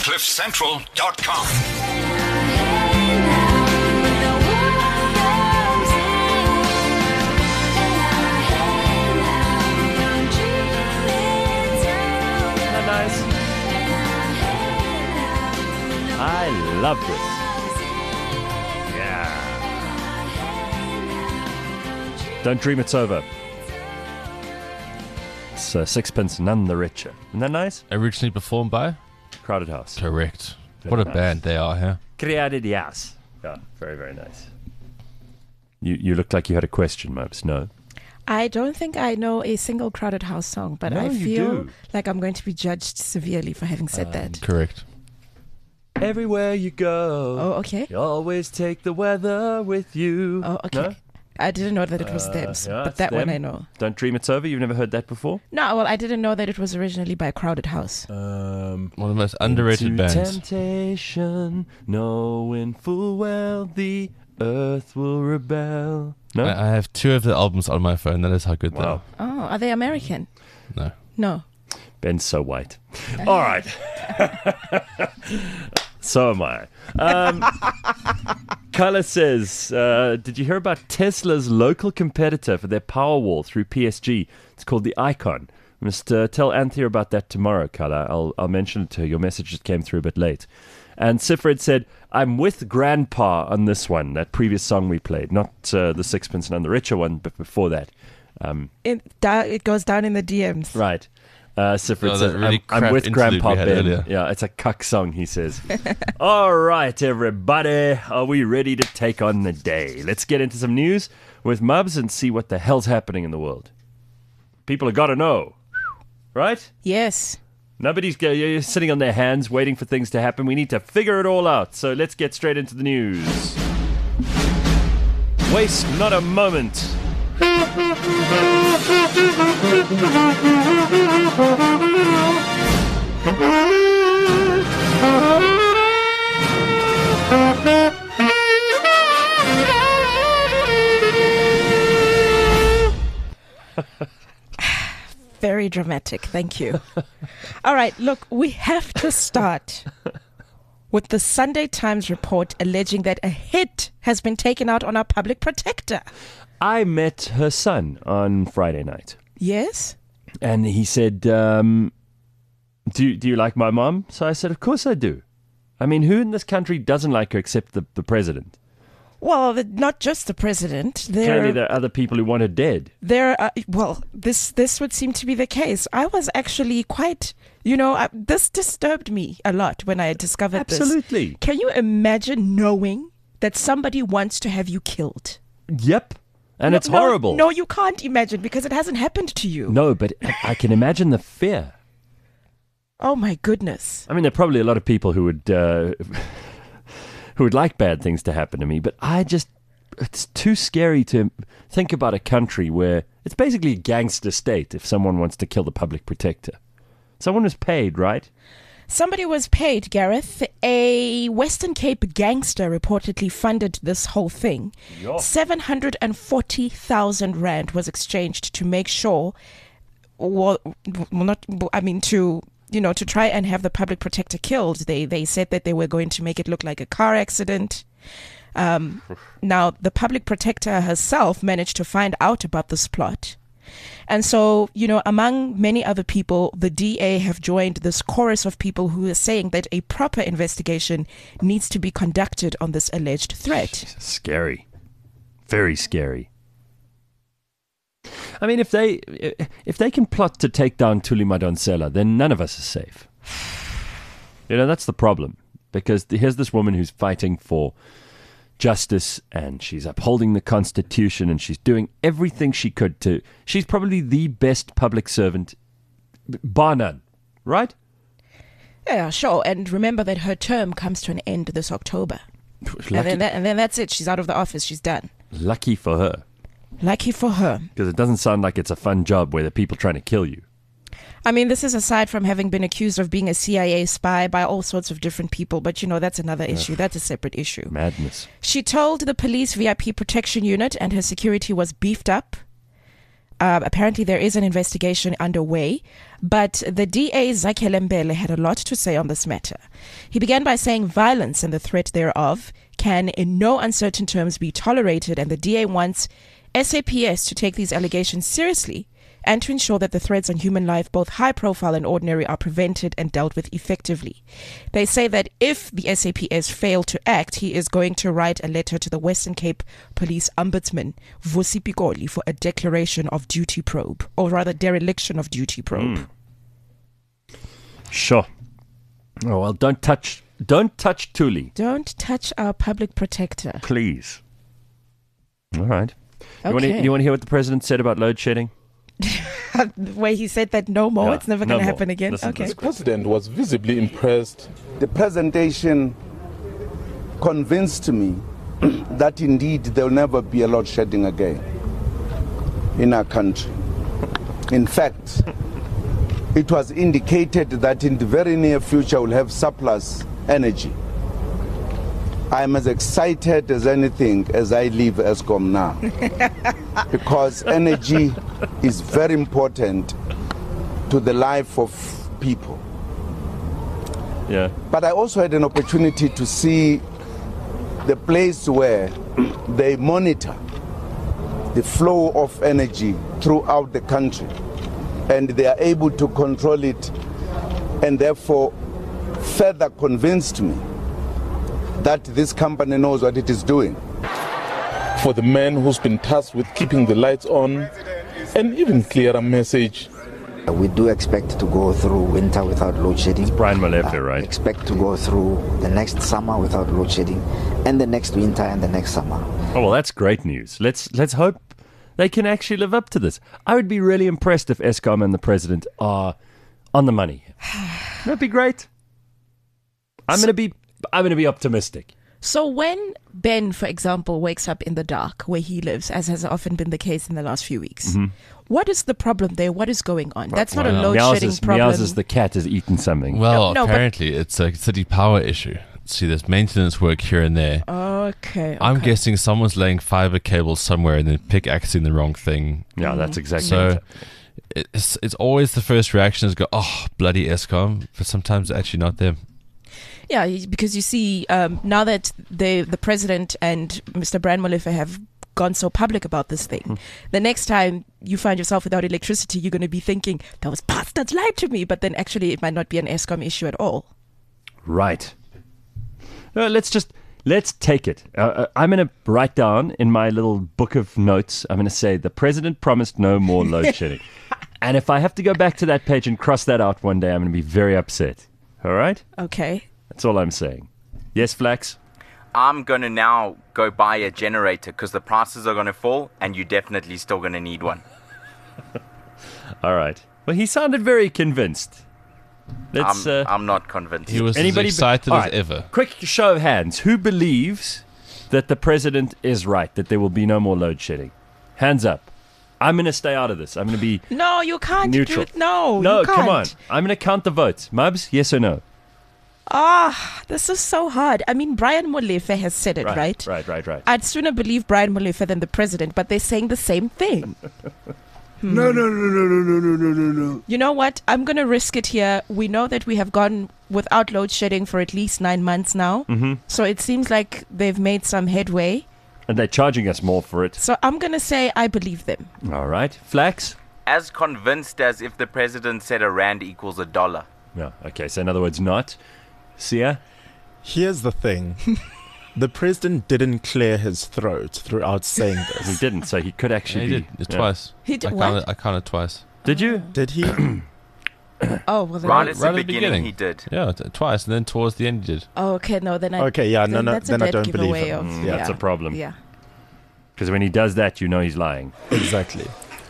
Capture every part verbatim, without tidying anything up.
cliff central dot com. Nice. I love this. Yeah. Don't dream it's over. It's uh, Sixpence None the Richer. Isn't that nice? Originally performed by? Crowded House. Correct. Very what a nice. band they are, huh? Crowded House. Yeah, very, very nice. You you looked like you had a question, Mopes. No? I don't think I know a single Crowded House song, but No, I you feel do. like I'm going to be judged severely for having said Um, that. Correct. Everywhere you go. Oh, okay. You always take the weather with you. Oh, okay. No? I didn't know that it was Uh, them, yeah, but it's that one them. I know. Don't dream it's over. You've never heard that before? No, well, I didn't know that it was originally by Crowded House. Um, One of the most underrated into bands. temptation, knowing full well the earth will rebel. No? I, I have two of the albums on my phone. That is how good Wow. Oh, are they American? they are. No. Ben's so white. All right. So am I. Um, Carla says, uh, did you hear about Tesla's local competitor for their Powerwall through P S G? It's called the Icon. I must uh, tell Anthea about that tomorrow, Carla. I'll, I'll mention it to her. Your message just came through a bit late. And Sifred said, I'm with Grandpa on this one, that previous song we played. Not uh, the Sixpence None the Richer one, but before that. Um, It, da- it goes down in the D Ms. Right. Uh, Sifred Oh, that says, really I'm, I'm crap with interlude Grandpa we had Ben. earlier. Yeah, it's a cuck song, he says. All right, everybody. Are we ready to take on the day? Let's get into some news with Mubs and see what the hell's happening in the world. People have got to know. Right? Yes. Nobody's go- you're sitting on their hands waiting for things to happen. We need to figure it all out. So let's get straight into the news. Waste not a moment. Very dramatic. Thank you. All right. Look, we have to start with the Sunday Times report alleging that a hit has been taken out on our public protector. I met her son on Friday night. Yes? And he said, um, do, do you like my mom? So I said, of course I do. I mean, who in this country doesn't like her except the, the president? Well, the, not just the president. Clearly There, there are other people who want her dead. there. Are, well, this this would seem to be the case. I was actually quite, you know, I, this disturbed me a lot when I discovered this. Absolutely. Can you imagine knowing that somebody wants to have you killed? Yep. And No- it's no- horrible. No, you can't imagine because it hasn't happened to you. No, but I I can imagine the fear. Oh my goodness. I mean, there are probably a lot of people who would uh, who would like bad things to happen to me, but I just, it's too scary to think about a country where it's basically a gangster state if someone wants to kill the public protector. Someone was paid, right? Somebody was paid, Gareth. A Western Cape gangster reportedly funded this whole thing. Yeah. seven hundred forty thousand rand was exchanged to make sure, well, well, not, I mean, to, you know, to try and have the public protector killed. They, they said that they were going to make it look like a car accident. Um, now, the public protector herself managed to find out about this plot. And so, you know, among many other people, the D A have joined this chorus of people who are saying that a proper investigation needs to be conducted on this alleged threat. Scary. Very scary. I mean, if they if they can plot to take down Thuli Madonsela, then none of us are safe. You know, that's the problem. Because here's this woman who's fighting for justice, and she's upholding the Constitution, and she's doing everything she could to... She's probably the best public servant, bar none, right? Yeah, sure. And remember that her term comes to an end this October. And Lucky, then, that, and then that's it. She's out of the office. She's done. lucky for her. Lucky for her. Because it doesn't sound like it's a fun job where there are people trying to kill you. I mean, this is aside from having been accused of being a C I A spy by all sorts of different people. But, you know, that's another issue. That's a separate issue. Madness. She told the police V I P protection unit and her security was beefed up. Uh, apparently, there is an investigation underway, but the D A, Zakhele Mbele, had a lot to say on this matter. He began by saying violence and the threat thereof can in no uncertain terms be tolerated, and the D A wants S A P S to take these allegations seriously and to ensure that the threats on human life, both high profile and ordinary, are prevented and dealt with effectively. They say that if the S A P S fail to act, he is going to write a letter to the Western Cape Police Ombudsman, Vusi Pikoli, for a declaration of duty probe, or rather dereliction of duty probe. Mm. Sure. Oh, well, don't touch, don't touch Thuli, Don't touch our public protector. please. All right. You want Okay. to you want to hear what the president said about load shedding? Where he said that no more, Yeah, it's never no going to more. happen again. Listen to Okay. this. The president was visibly impressed. The presentation convinced me that indeed there will never be a load shedding again in our country. In fact, it was indicated that in the very near future we'll have surplus energy. I'm as excited as anything as I leave ESCOM now because energy is very important to the life of people. Yeah. But I also had an opportunity to see the place where they monitor the flow of energy throughout the country and they are able to control it, and therefore further convinced me that this company knows what it is doing. For the man who's been tasked with keeping the lights on, an even clearer message. We do expect to go through winter without load shedding. Brian Molefe, Uh, right? Expect to go through the next summer without load shedding, and the next winter and the next summer. Oh, well, that's great news. Let's let's hope they can actually live up to this. I would be really impressed if ESCOM and the president are on the money. That'd be great. I'm gonna be I'm gonna be optimistic. So when Ben, for example, wakes up in the dark where he lives, as has often been the case in the last few weeks, what is the problem there? What is going on? That's not a Well, load Meows shedding is, problem. meows is the cat has eaten something. Well, No, but- apparently it's a city power issue. See, there's maintenance work here and there. Okay. I'm okay. guessing someone's laying fiber cables somewhere and then pickaxing the wrong thing. yeah, that's exactly So it. it's it's always the first reaction is go, oh, bloody ESCOM, but sometimes it's actually not them. Yeah, y- because you see, um, now that the the president and Mister Brian Molefe have gone so public about this thing, Hmm. the next time you find yourself without electricity, you're going to be thinking, those bastards lied to me. But then actually it might not be an ESCOM issue at all. Right. No, let's just let's take it. Uh, uh, I'm going to write down in my little book of notes. I'm going to say the president promised no more load shedding, and if I have to go back to that page and cross that out one day, I'm going to be very upset. All right. Okay. That's all I'm saying. Yes, Flax? I'm going to now go buy a generator because the prices are going to fall and you're definitely still going to need one. All right. Well, he sounded very convinced. Let's. I'm, Uh, I'm not convinced. He was anybody as excited All as right. ever. Quick show of hands. Who believes that the president is right, that there will be no more load shedding? Hands up. I'm going to stay out of this. I'm going to be No, you can't neutral. do it. No, no, you can't. come on. I'm going to count the votes. Mubs, yes or no? Ah, this is so hard. I mean, Brian Molefe has said it, right? Right, right, right. I'd sooner believe Brian Molefe than the president, but they're saying the same thing. No, no, no, no, no, no, no, no, no, no. You know what? I'm going to risk it here. We know that we have gone without load shedding for at least nine months now. Mm-hmm. So it seems like they've made some headway. And they're charging us more for it. So I'm going to say I believe them. All right. Flax? As convinced as if the president said a rand equals a dollar. No. Okay, so in other words, not. Sia? Here's the thing. The president didn't clear his throat throughout saying He this. didn't, so he could Yeah, actually he be. did yeah. twice. He did I what? counted, I counted twice. Did you? Did he? Oh, well, then Right I- at right the at the beginning, beginning. he did. Yeah, t- twice, and then towards the end he did. oh, okay, no, then I. Okay, yeah, no, then no, that's a then I dead don't believe giveaway him. of- Mm, that's a problem. Yeah. Because when he does that, you know he's lying. Exactly.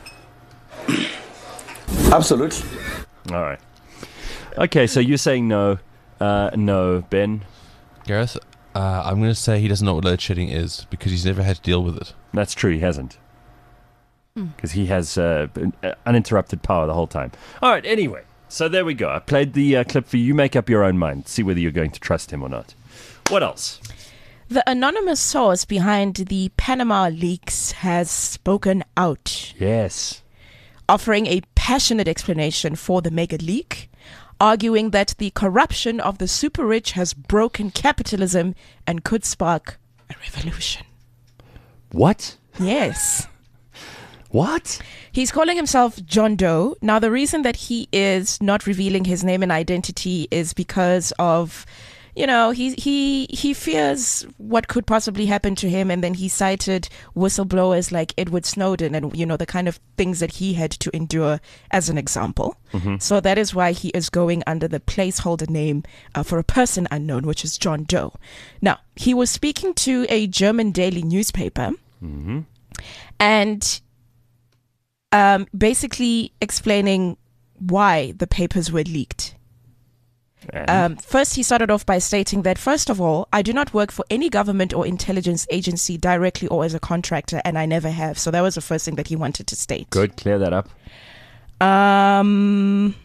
Absolutely. All right. Okay, so you're saying no. Uh, no, Ben. Gareth, uh, I'm going to say he doesn't know what load shedding is because he's never had to deal with it. That's true, he hasn't. Because he has uh, been- uh, uninterrupted power the whole time. All right, anyway. So there we go. I played the uh, clip for you. You make up your own mind. See whether you're going to trust him or not. What else? The anonymous source behind the Panama leaks has spoken out. Yes. offering a passionate explanation for the mega leak, arguing that the corruption of the super rich has broken capitalism and could spark a revolution. What? Yes. What? He's calling himself John Doe. Now, the reason that he is not revealing his name and identity is because of, you know, he he he fears what could possibly happen to him. And then he cited whistleblowers like Edward Snowden and, you know, the kind of things that he had to endure as an example. Mm-hmm. So that is why he is going under the placeholder name uh, for a person unknown, which is John Doe. Now, he was speaking to a German daily newspaper. Mm-hmm. And Um, basically explaining why the papers were leaked. Um, first, he started off by stating that, first of all, I do not work for any government or intelligence agency directly or as a contractor, and I never have. So that was the first thing that he wanted to state. Good, clear that up. Um,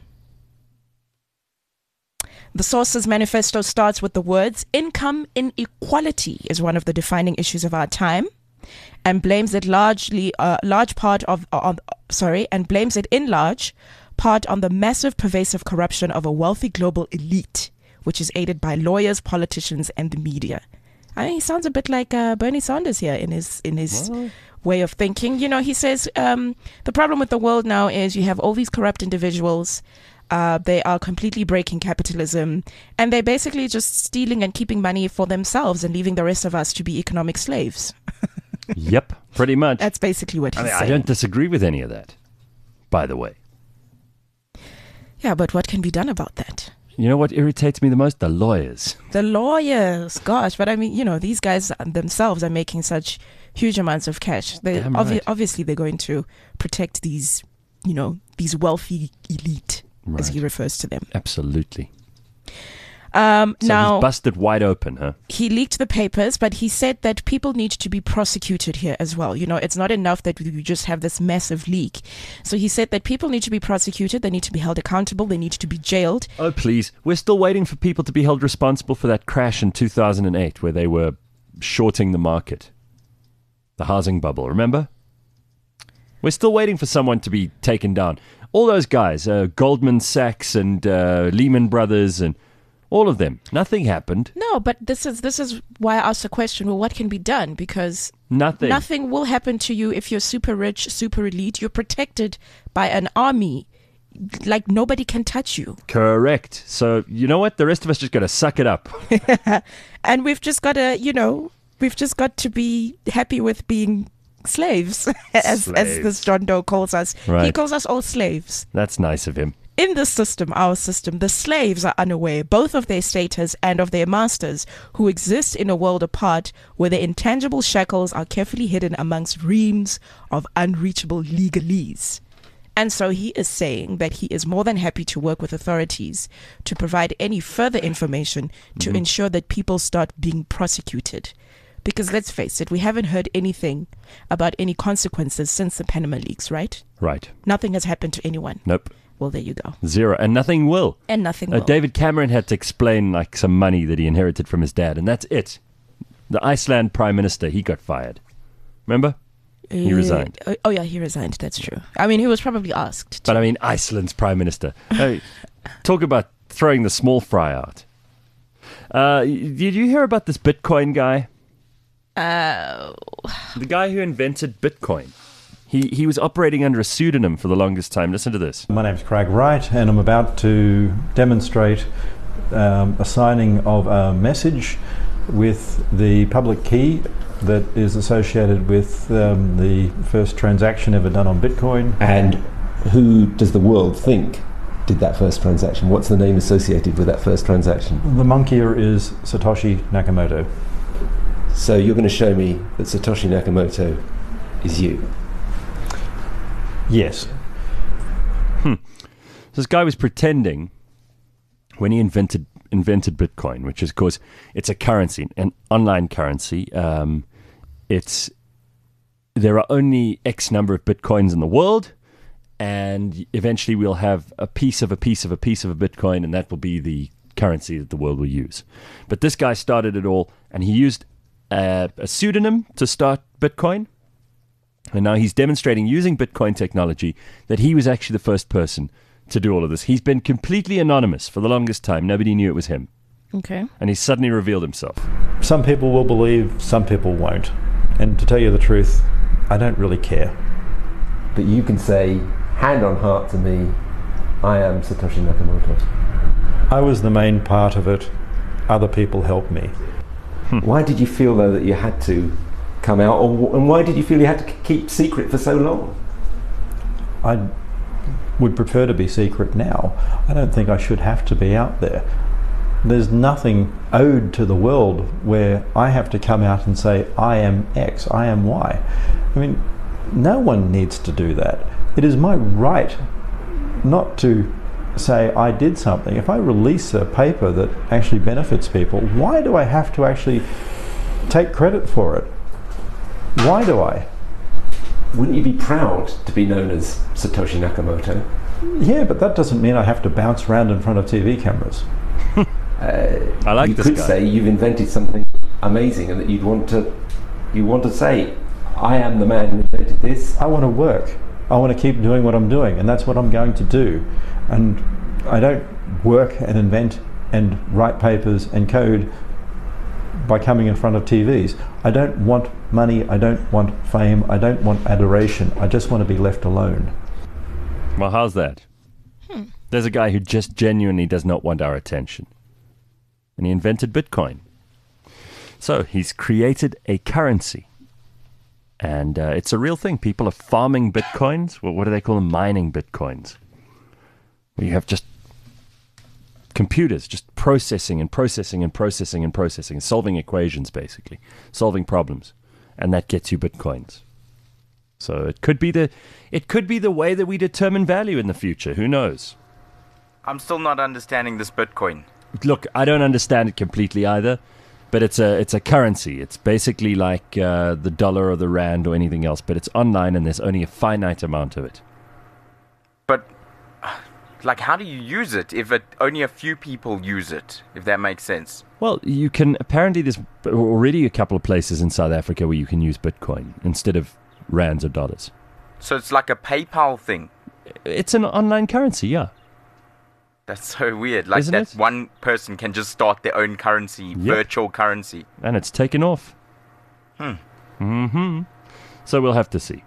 the Sources manifesto starts with the words, income inequality is one of the defining issues of our time. And blames it largely, uh, large part of, uh, on, sorry, and blames it in large part on the massive pervasive corruption of a wealthy global elite, which is aided by lawyers, politicians, and the media. I mean, he sounds a bit like uh, Bernie Sanders here in his in his Well. way of thinking. You know, he says um, the problem with the world now is you have all these corrupt individuals. Uh, they are completely breaking capitalism, and they're basically just stealing and keeping money for themselves and leaving the rest of us to be economic slaves. Yep, pretty much. That's basically what he's I mean, I saying. don't disagree with any of that, by the way. Yeah, but what can be done about that? You know what irritates me the most? The lawyers. The lawyers, gosh. But I mean, you know, these guys themselves are making such huge amounts of cash. They Damn obvi- right. Obviously, they're going to protect these, you know, these wealthy elite, as Right. he refers to them. Absolutely. Um, So now, he's busted wide open, huh? he leaked the papers, but he said that people need to be prosecuted here as well. You know, it's not enough that we just have this massive leak. So he said that people need to be prosecuted. They need to be held accountable. They need to be jailed. Oh, please. We're still waiting for people to be held responsible for that crash in two thousand eight where they were shorting the market. The housing bubble, remember? We're still waiting for someone to be taken down. All those guys, uh, Goldman Sachs and uh, Lehman Brothers and all of them. Nothing happened. No, but this is this is why I asked the question, well, what can be done? Because Nothing. nothing will happen to you if you're super rich, super elite. You're protected by an army. Like, nobody can touch you. Correct. So, you know what? The rest of us just got to suck it up. And we've just got to, you know, we've just got to be happy with being slaves, as, as Slaves. this John Doe calls us. He Right. calls us all slaves. That's nice of him. In this system, our system, the slaves are unaware both of their status and of their masters, who exist in a world apart where their intangible shackles are carefully hidden amongst reams of unreachable legalese. And so he is saying that he is more than happy to work with authorities to provide any further information to Mhm. ensure that people start being prosecuted. Because let's face it, we haven't heard anything about any consequences since the Panama leaks, right? Right. Nothing has happened to anyone. Nope. Well, there you go. Zero. And nothing will. And nothing Uh, will. David Cameron had to explain like some money that he inherited from his dad, and that's it. The Iceland Prime Minister, he got fired. Remember? He Uh, resigned. Oh, oh, yeah, he resigned. That's true. I mean, he was probably asked. But I mean, Iceland's Prime Minister. Hey, talk about throwing the small fry out. Uh, y- did you hear about this Bitcoin guy? Uh, The guy who invented Bitcoin. He he was operating under a pseudonym for the longest time. Listen to this. My name's Craig Wright, and I'm about to demonstrate um, a signing of a message with the public key that is associated with um, the first transaction ever done on Bitcoin. And who does the world think did that first transaction? What's the name associated with that first transaction? The monkeyer is Satoshi Nakamoto. So you're going to show me that Satoshi Nakamoto is you? Yes. Hmm. This guy was pretending when he invented invented Bitcoin, which is, of course, it's a currency, an online currency. Um, it's there are only X number of Bitcoins in the world, and eventually we'll have a piece of a piece of a piece of a Bitcoin, and that will be the currency that the world will use. But this guy started it all, and he used a, a pseudonym to start Bitcoin. And now he's demonstrating using Bitcoin technology that he was actually the first person to do all of this. He's been completely anonymous for the longest time. Nobody knew it was him. Okay. And he suddenly revealed himself. Some people will believe, some people won't. And to tell you the truth, I don't really care. But you can say, hand on heart to me, I am Satoshi Nakamoto. I was the main part of it. Other people helped me. Hmm. Why did you feel, though, that you had to come out? Or, and why did you feel you had to keep secret for so long? I would prefer to be secret now. I don't think I should have to be out there. There's nothing owed to the world where I have to come out and say, I am X, I am Y. I mean, no one needs to do that. It is my right not to say I did something. If I release a paper that actually benefits people, why do I have to actually take credit for it? Why do I? Wouldn't you be proud to be known as Satoshi Nakamoto? Yeah, but that doesn't mean I have to bounce around in front of T V cameras. Uh, I like you this could guy. say you've invented something amazing and that you'd want to you want to say, I am the man who invented this. I want to work. I want to keep doing what I'm doing, and that's what I'm going to do. And I don't work and invent and write papers and code by coming in front of T Vs. I don't want money, I don't want fame, I don't want adoration. I just want to be left alone. Well, how's that? Hmm. There's a guy who just genuinely does not want our attention. And he invented Bitcoin. So he's created a currency. And uh, it's a real thing. People are farming Bitcoins. Well, what do they call them? Mining Bitcoins. Where you have just computers just processing and processing and processing and processing, solving equations, basically. Solving problems. And that gets you Bitcoins. So it could be the it could be the way that we determine value in the future. Who knows? I'm still not understanding this Bitcoin. Look, I don't understand it completely either, but it's a it's a currency. It's basically like uh, the dollar or the rand or anything else, but it's online and there's only a finite amount of it. But, like, how do you use it if it, only a few people use it, if that makes sense? Well, you can, apparently there's already a couple of places in South Africa where you can use Bitcoin instead of rands or dollars. So it's like a PayPal thing? It's an online currency, yeah. That's so weird. Like Isn't that it? one person can just start their own currency, Yep. virtual currency. And it's taken off. Hmm. Mm-hmm. So we'll have to see.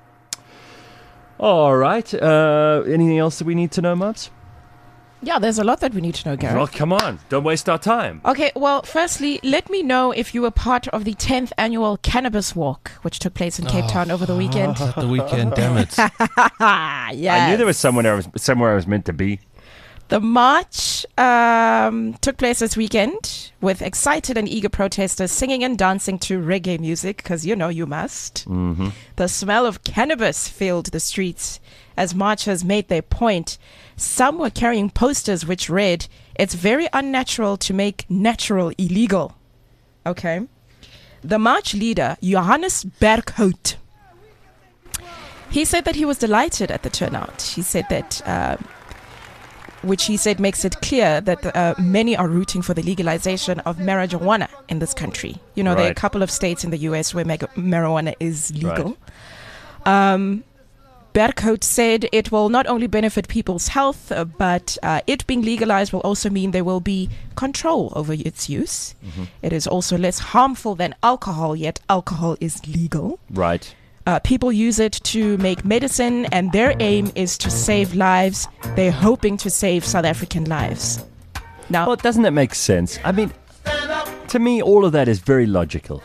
All right. Uh, anything else that we need to know, Mubs? Yeah, there's a lot that we need to know, Gareth. Well, come on. Don't waste our time. Okay, well, firstly, let me know if you were part of the tenth annual Cannabis Walk, which took place in Cape Town over the weekend. The weekend, damn it. Yes. I knew there was somewhere I was, somewhere I was meant to be. The march um, took place this weekend with excited and eager protesters singing and dancing to reggae music, because, you know, you must. Mm-hmm. The smell of cannabis filled the streets as marchers made their point. Some were carrying posters which read, "It's very unnatural to make natural illegal." Okay. The march leader, Johannes Berghout, he said that he was delighted at the turnout. He said that... Uh, which he said makes it clear that uh, many are rooting for the legalization of marijuana in this country. You know, there are a Right. couple of states in the U S where mag- marijuana is legal. Right. Um, Berghout said it will not only benefit people's health, uh, but uh, it being legalized will also mean there will be control over its use. Mm-hmm. It is also less harmful than alcohol, yet alcohol is legal. Right. Uh, people use it to make medicine, and their aim is to save lives. They're hoping to save South African lives. Now, Well, doesn't that make sense? I mean, to me, all of that is very logical.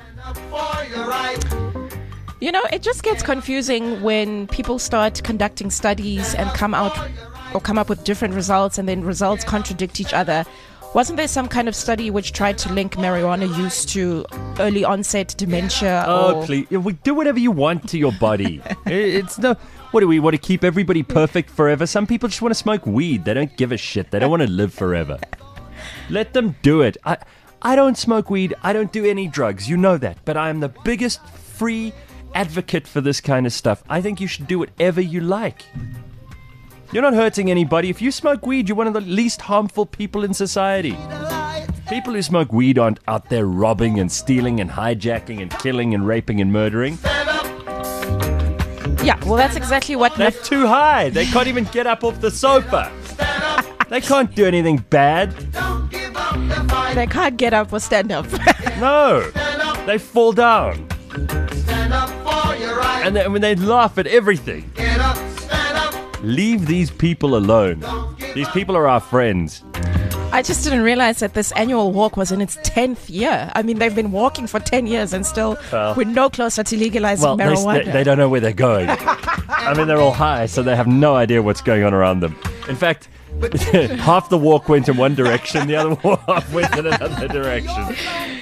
you know, it just gets confusing when people start conducting studies and come out or come up with different results, and then results contradict each other. Wasn't there some kind of study which tried to link marijuana use to early onset dementia? Oh, or please. We do whatever you want to your body. It's no... What do we want to keep everybody perfect forever? Some people just want to smoke weed. They don't give a shit. They don't want to live forever. Let them do it. I, I don't smoke weed. I don't do any drugs. You know that. But I am the biggest free advocate for this kind of stuff. I think you should do whatever you like. You're not hurting anybody. If you smoke weed, you're one of the least harmful people in society. People who smoke weed aren't out there robbing and stealing and hijacking and killing and raping and murdering. Yeah, well, that's exactly what... They're too high. They can't even get up off the sofa. They can't do anything bad. They can't get up or stand up. No. They fall down. And then when they laugh at everything. Leave these people alone. These people are our friends. I just didn't realize that this annual walk was in its tenth year. I mean, they've been walking for ten years and still Well, we're no closer to legalizing Well, they, marijuana. they, they don't know where they're going. I mean, they're all high, so they have no idea what's going on around them. In fact, half the walk went in one direction, the other half went in another direction.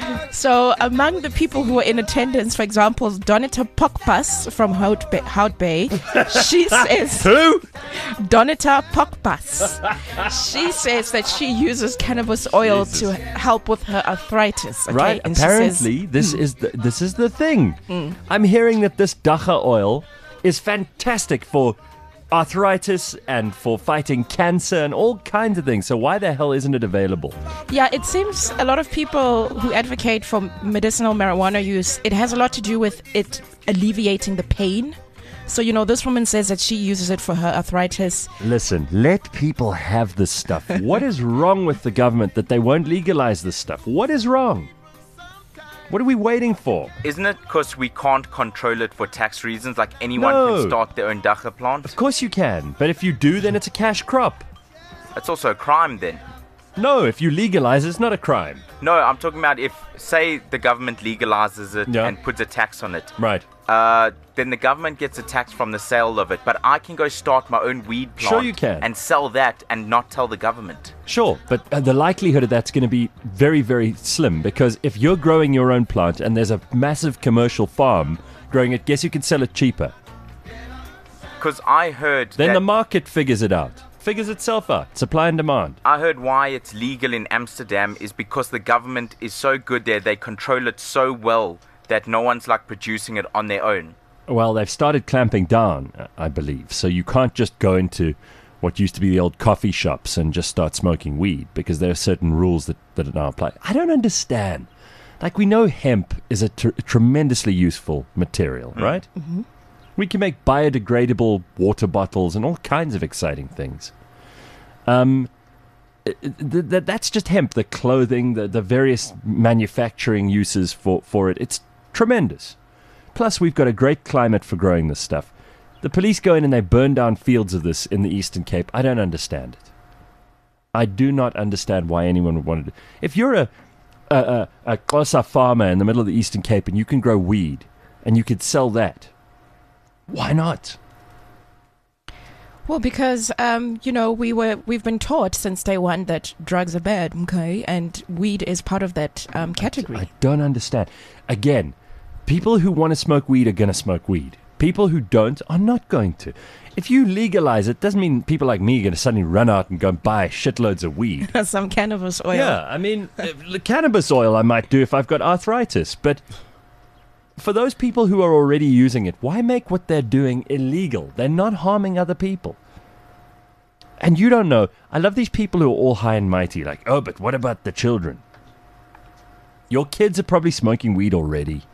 So among the people who were in attendance, for example, Donita Pokpas from Hout Bay, Hout Bay she says... Who? Donita Pokpas. She says that she uses cannabis oil Jesus. to help with her arthritis. Okay? Right? And she Apparently, says, this mm, is the, this is the thing. Mm. I'm hearing that this dacha oil is fantastic for arthritis and for fighting cancer and all kinds of things. So why the hell isn't it available? Yeah, it seems a lot of people who advocate for medicinal marijuana use, it has a lot to do with it alleviating the pain. So, you know, this woman says that she uses it for her arthritis. Listen, let people have this stuff. What is wrong with the government that they won't legalize this stuff? What is wrong? What are we waiting for? Isn't it because we can't control it for tax reasons? Like anyone No. can start their own dacha plant? Of course you can. But if you do, then it's a cash crop. It's also a crime then. No, if you legalize it, it's not a crime. No, I'm talking about if, say, the government legalizes it Yeah. and puts a tax on it. Right. Uh, then the government gets a tax from the sale of it. But I can go start my own weed plant. Sure you can. And sell that and not tell the government. Sure, but uh, the likelihood of that's going to be very, very slim because if you're growing your own plant and there's a massive commercial farm growing it, guess you can sell it cheaper. Because I heard Then that the market figures it out, figures itself out, supply and demand. I heard why it's legal in Amsterdam is because the government is so good there. They control it so well that no one's like producing it on their own. Well, they've started clamping down, uh, I believe. So you can't just go into what used to be the old coffee shops and just start smoking weed because there are certain rules that, that now apply. I don't understand. Like, we know hemp is a tr- tremendously useful material, right? Mm-hmm. We can make biodegradable water bottles and all kinds of exciting things. Um, th- th- that's just hemp, the clothing, the, the various manufacturing uses for, for it. It's tremendous. Plus, we've got a great climate for growing this stuff. The police go in and they burn down fields of this in the Eastern Cape. I don't understand it. I do not understand why anyone would want to do. If you're a a, a, a Xhosa farmer in the middle of the Eastern Cape and you can grow weed and you could sell that, why not? Well, because um, you know, we were we've been taught since day one that drugs are bad, okay, and weed is part of that um, category. I don't understand. Again, people who want to smoke weed are going to smoke weed. People who don't are not going to. If you legalize it, doesn't mean people like me are going to suddenly run out and go and buy shitloads of weed. Some cannabis oil. Yeah, I mean, uh, the cannabis oil I might do if I've got arthritis, but for those people who are already using it, why make what they're doing illegal? They're not harming other people. And you don't know. I love these people who are all high and mighty, like, oh, but what about the children? Your kids are probably smoking weed already.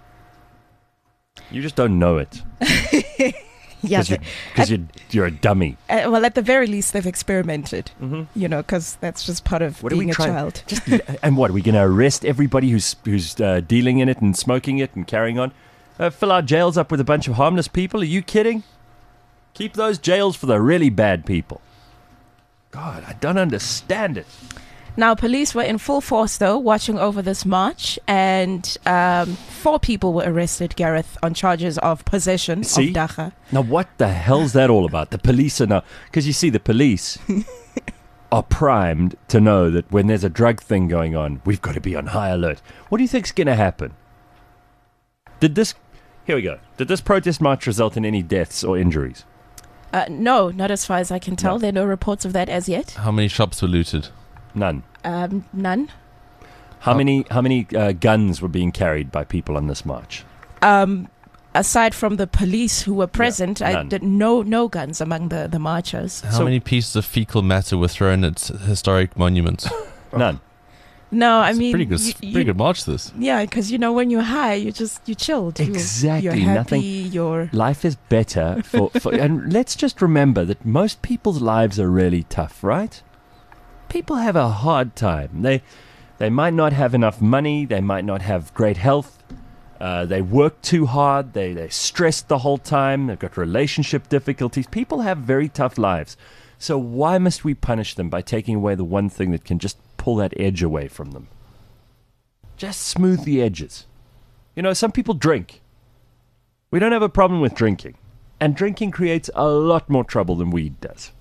You just don't know it. Yeah, Because you're, 'cause you're, you're a dummy. Uh, well, at the very least, they've experimented. Mhm. You know, because that's just part of What are being we a trying? child. Just, and what, are we going to arrest everybody who's who's uh, dealing in it and smoking it and carrying on? Uh, fill our jails up with a bunch of harmless people? Are you kidding? Keep those jails for the really bad people. God, I don't understand it. Now, police were in full force, though, watching over this march, and um, four people were arrested, Gareth, on charges of possession See? of dacha. Now, what the hell's that all about? The police are now... Because you see, the police are primed to know that when there's a drug thing going on, we've got to be on high alert. What do you think's going to happen? Did this... Here we go. Did this protest march result in any deaths or injuries? Uh, no, not as far as I can tell. No. There are no reports of that as yet. How many shops were looted? None. Um, none. How many how many uh, guns were being carried by people on this march? Um, aside from the police who were present, I none. did no no guns among the, the marchers. How many pieces of fecal matter were thrown at historic monuments? None. No, I mean, Pretty good, you- pretty you- good march. This. Yeah, because you know when you're high, you just you chilled. You- Exactly, You're happy. nothing- You're Life is better for, for and let's just remember that most people's lives are really tough, right? People have a hard time. They they might not have enough money, they might not have great health, uh, they work too hard, they they're stressed the whole time, they've got relationship difficulties. People have very tough lives. So why must we punish them by taking away the one thing that can just pull that edge away from them? Just smooth the edges. You know, some people drink. We don't have a problem with drinking. And drinking creates a lot more trouble than weed does.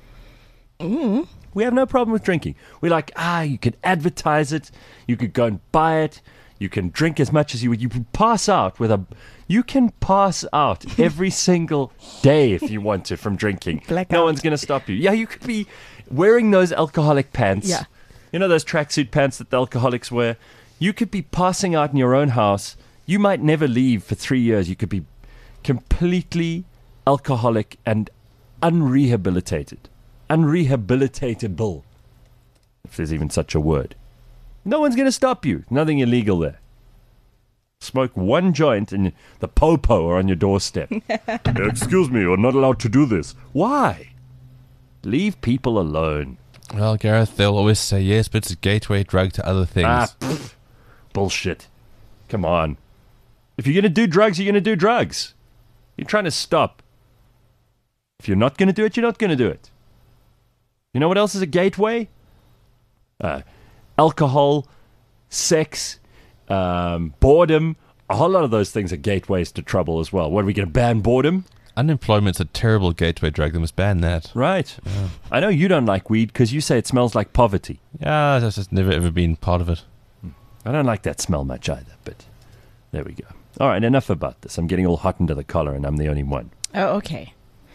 Mm. We have no problem with drinking. We're like, ah, you could advertise it. You could go and buy it. You can drink as much as you would. You can pass out with a... You can pass out every single day if you want to from drinking. Blackout. No one's going to stop you. Yeah, you could be wearing those alcoholic pants. Yeah. You know those tracksuit pants that the alcoholics wear? You could be passing out in your own house. You might never leave for three years. You could be completely alcoholic and unrehabilitated. Unrehabilitatable. If there's even such a word. No one's going to stop you. Nothing illegal there. Smoke one joint and the popo are on your doorstep. Excuse me, you're not allowed to do this. Why? Leave people alone. Well, Gareth, they'll always say yes, but it's a gateway drug to other things. Ah, pfft. Bullshit. Come on. If you're going to do drugs, you're going to do drugs. You're trying to stop. If you're not going to do it, you're not going to do it. You know what else is a gateway? Uh, alcohol, sex, um, boredom. A whole lot of those things are gateways to trouble as well. What, are we going to ban boredom? Unemployment's a terrible gateway drug. They must ban that. Right. Yeah. I know you don't like weed because you say it smells like poverty. Yeah, that's just never ever been part of it. I don't like that smell much either, but there we go. All right, enough about this. I'm getting all hot under the collar and I'm the only one. Oh, okay.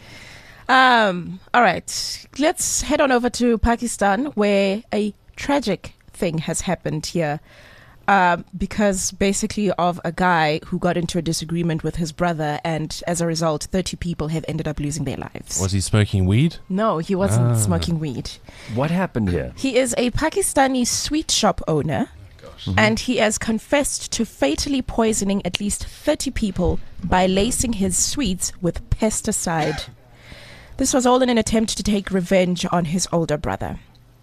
Um. All right. Let's head on over to Pakistan, where a tragic thing has happened here. Uh, because basically of a guy who got into a disagreement with his brother, and as a result, thirty people have ended up losing their lives. Was he smoking weed? No, he wasn't Ah. smoking weed. What happened here? He is a Pakistani sweet shop owner, and he has confessed to fatally poisoning at least thirty people by lacing his sweets with pesticide. This was all in an attempt to take revenge on his older brother.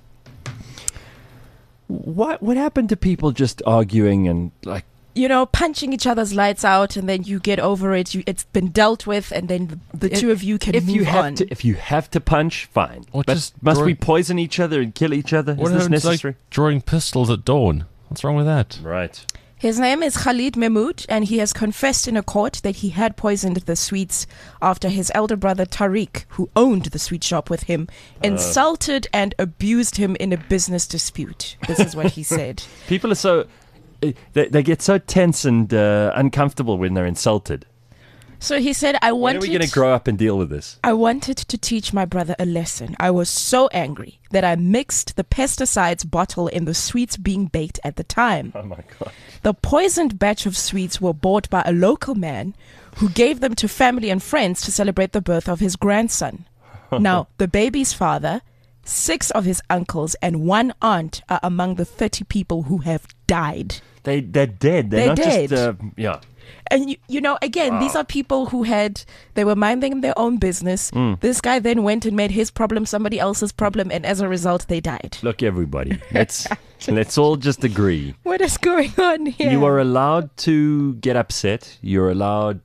What what happened to people just arguing and like You know, punching each other's lights out, and then you get over it. You, it's been dealt with, and then the, the if, two of you can if move you have on. to if you have to punch, fine. Or But just must draw- we poison each other and kill each other? What Is this happens, necessary? like drawing pistols at dawn? What's wrong with that? Right. His name is Khalid Mahmood, and he has confessed in a court that he had poisoned the sweets after his elder brother Tariq, who owned the sweet shop with him, Uh. insulted and abused him in a business dispute. This is what he said. People are so uh, they they get so tense and uh, uncomfortable when they're insulted. So he said, I When wanted... are we going to grow up and deal with this? I wanted to teach my brother a lesson. I was so angry that I mixed the pesticides bottle in the sweets being baked at the time. Oh my God. The poisoned batch of sweets were bought by a local man who gave them to family and friends to celebrate the birth of his grandson. Now, the baby's father, six of his uncles, and one aunt are among the thirty people who have died. They they're dead. They're, They're not dead. just uh, yeah. And, you, you know, again, these are people who had, they were minding their own business. Mm. This guy then went and made his problem somebody else's problem, and as a result, they died. Look, everybody, let's let's all just agree. What is going on here? You are allowed to get upset. You're allowed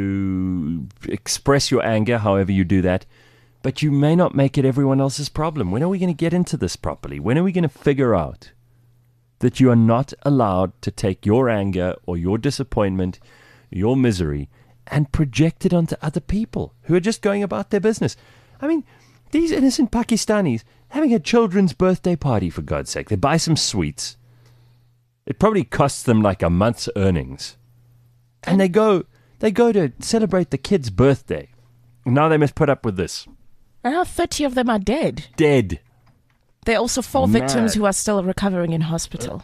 to express your anger, however you do that. But you may not make it everyone else's problem. When are we going to get into this properly? When are we going to figure out that you are not allowed to take your anger or your disappointment, your misery, and project it onto other people who are just going about their business? I mean, these innocent Pakistanis having a children's birthday party, for God's sake. They buy some sweets. It probably costs them like a month's earnings. And they go they go to celebrate the kid's birthday. Now they must put up with this. And now thirty of them are dead. Dead. There are also four Mad. victims who are still recovering in hospital.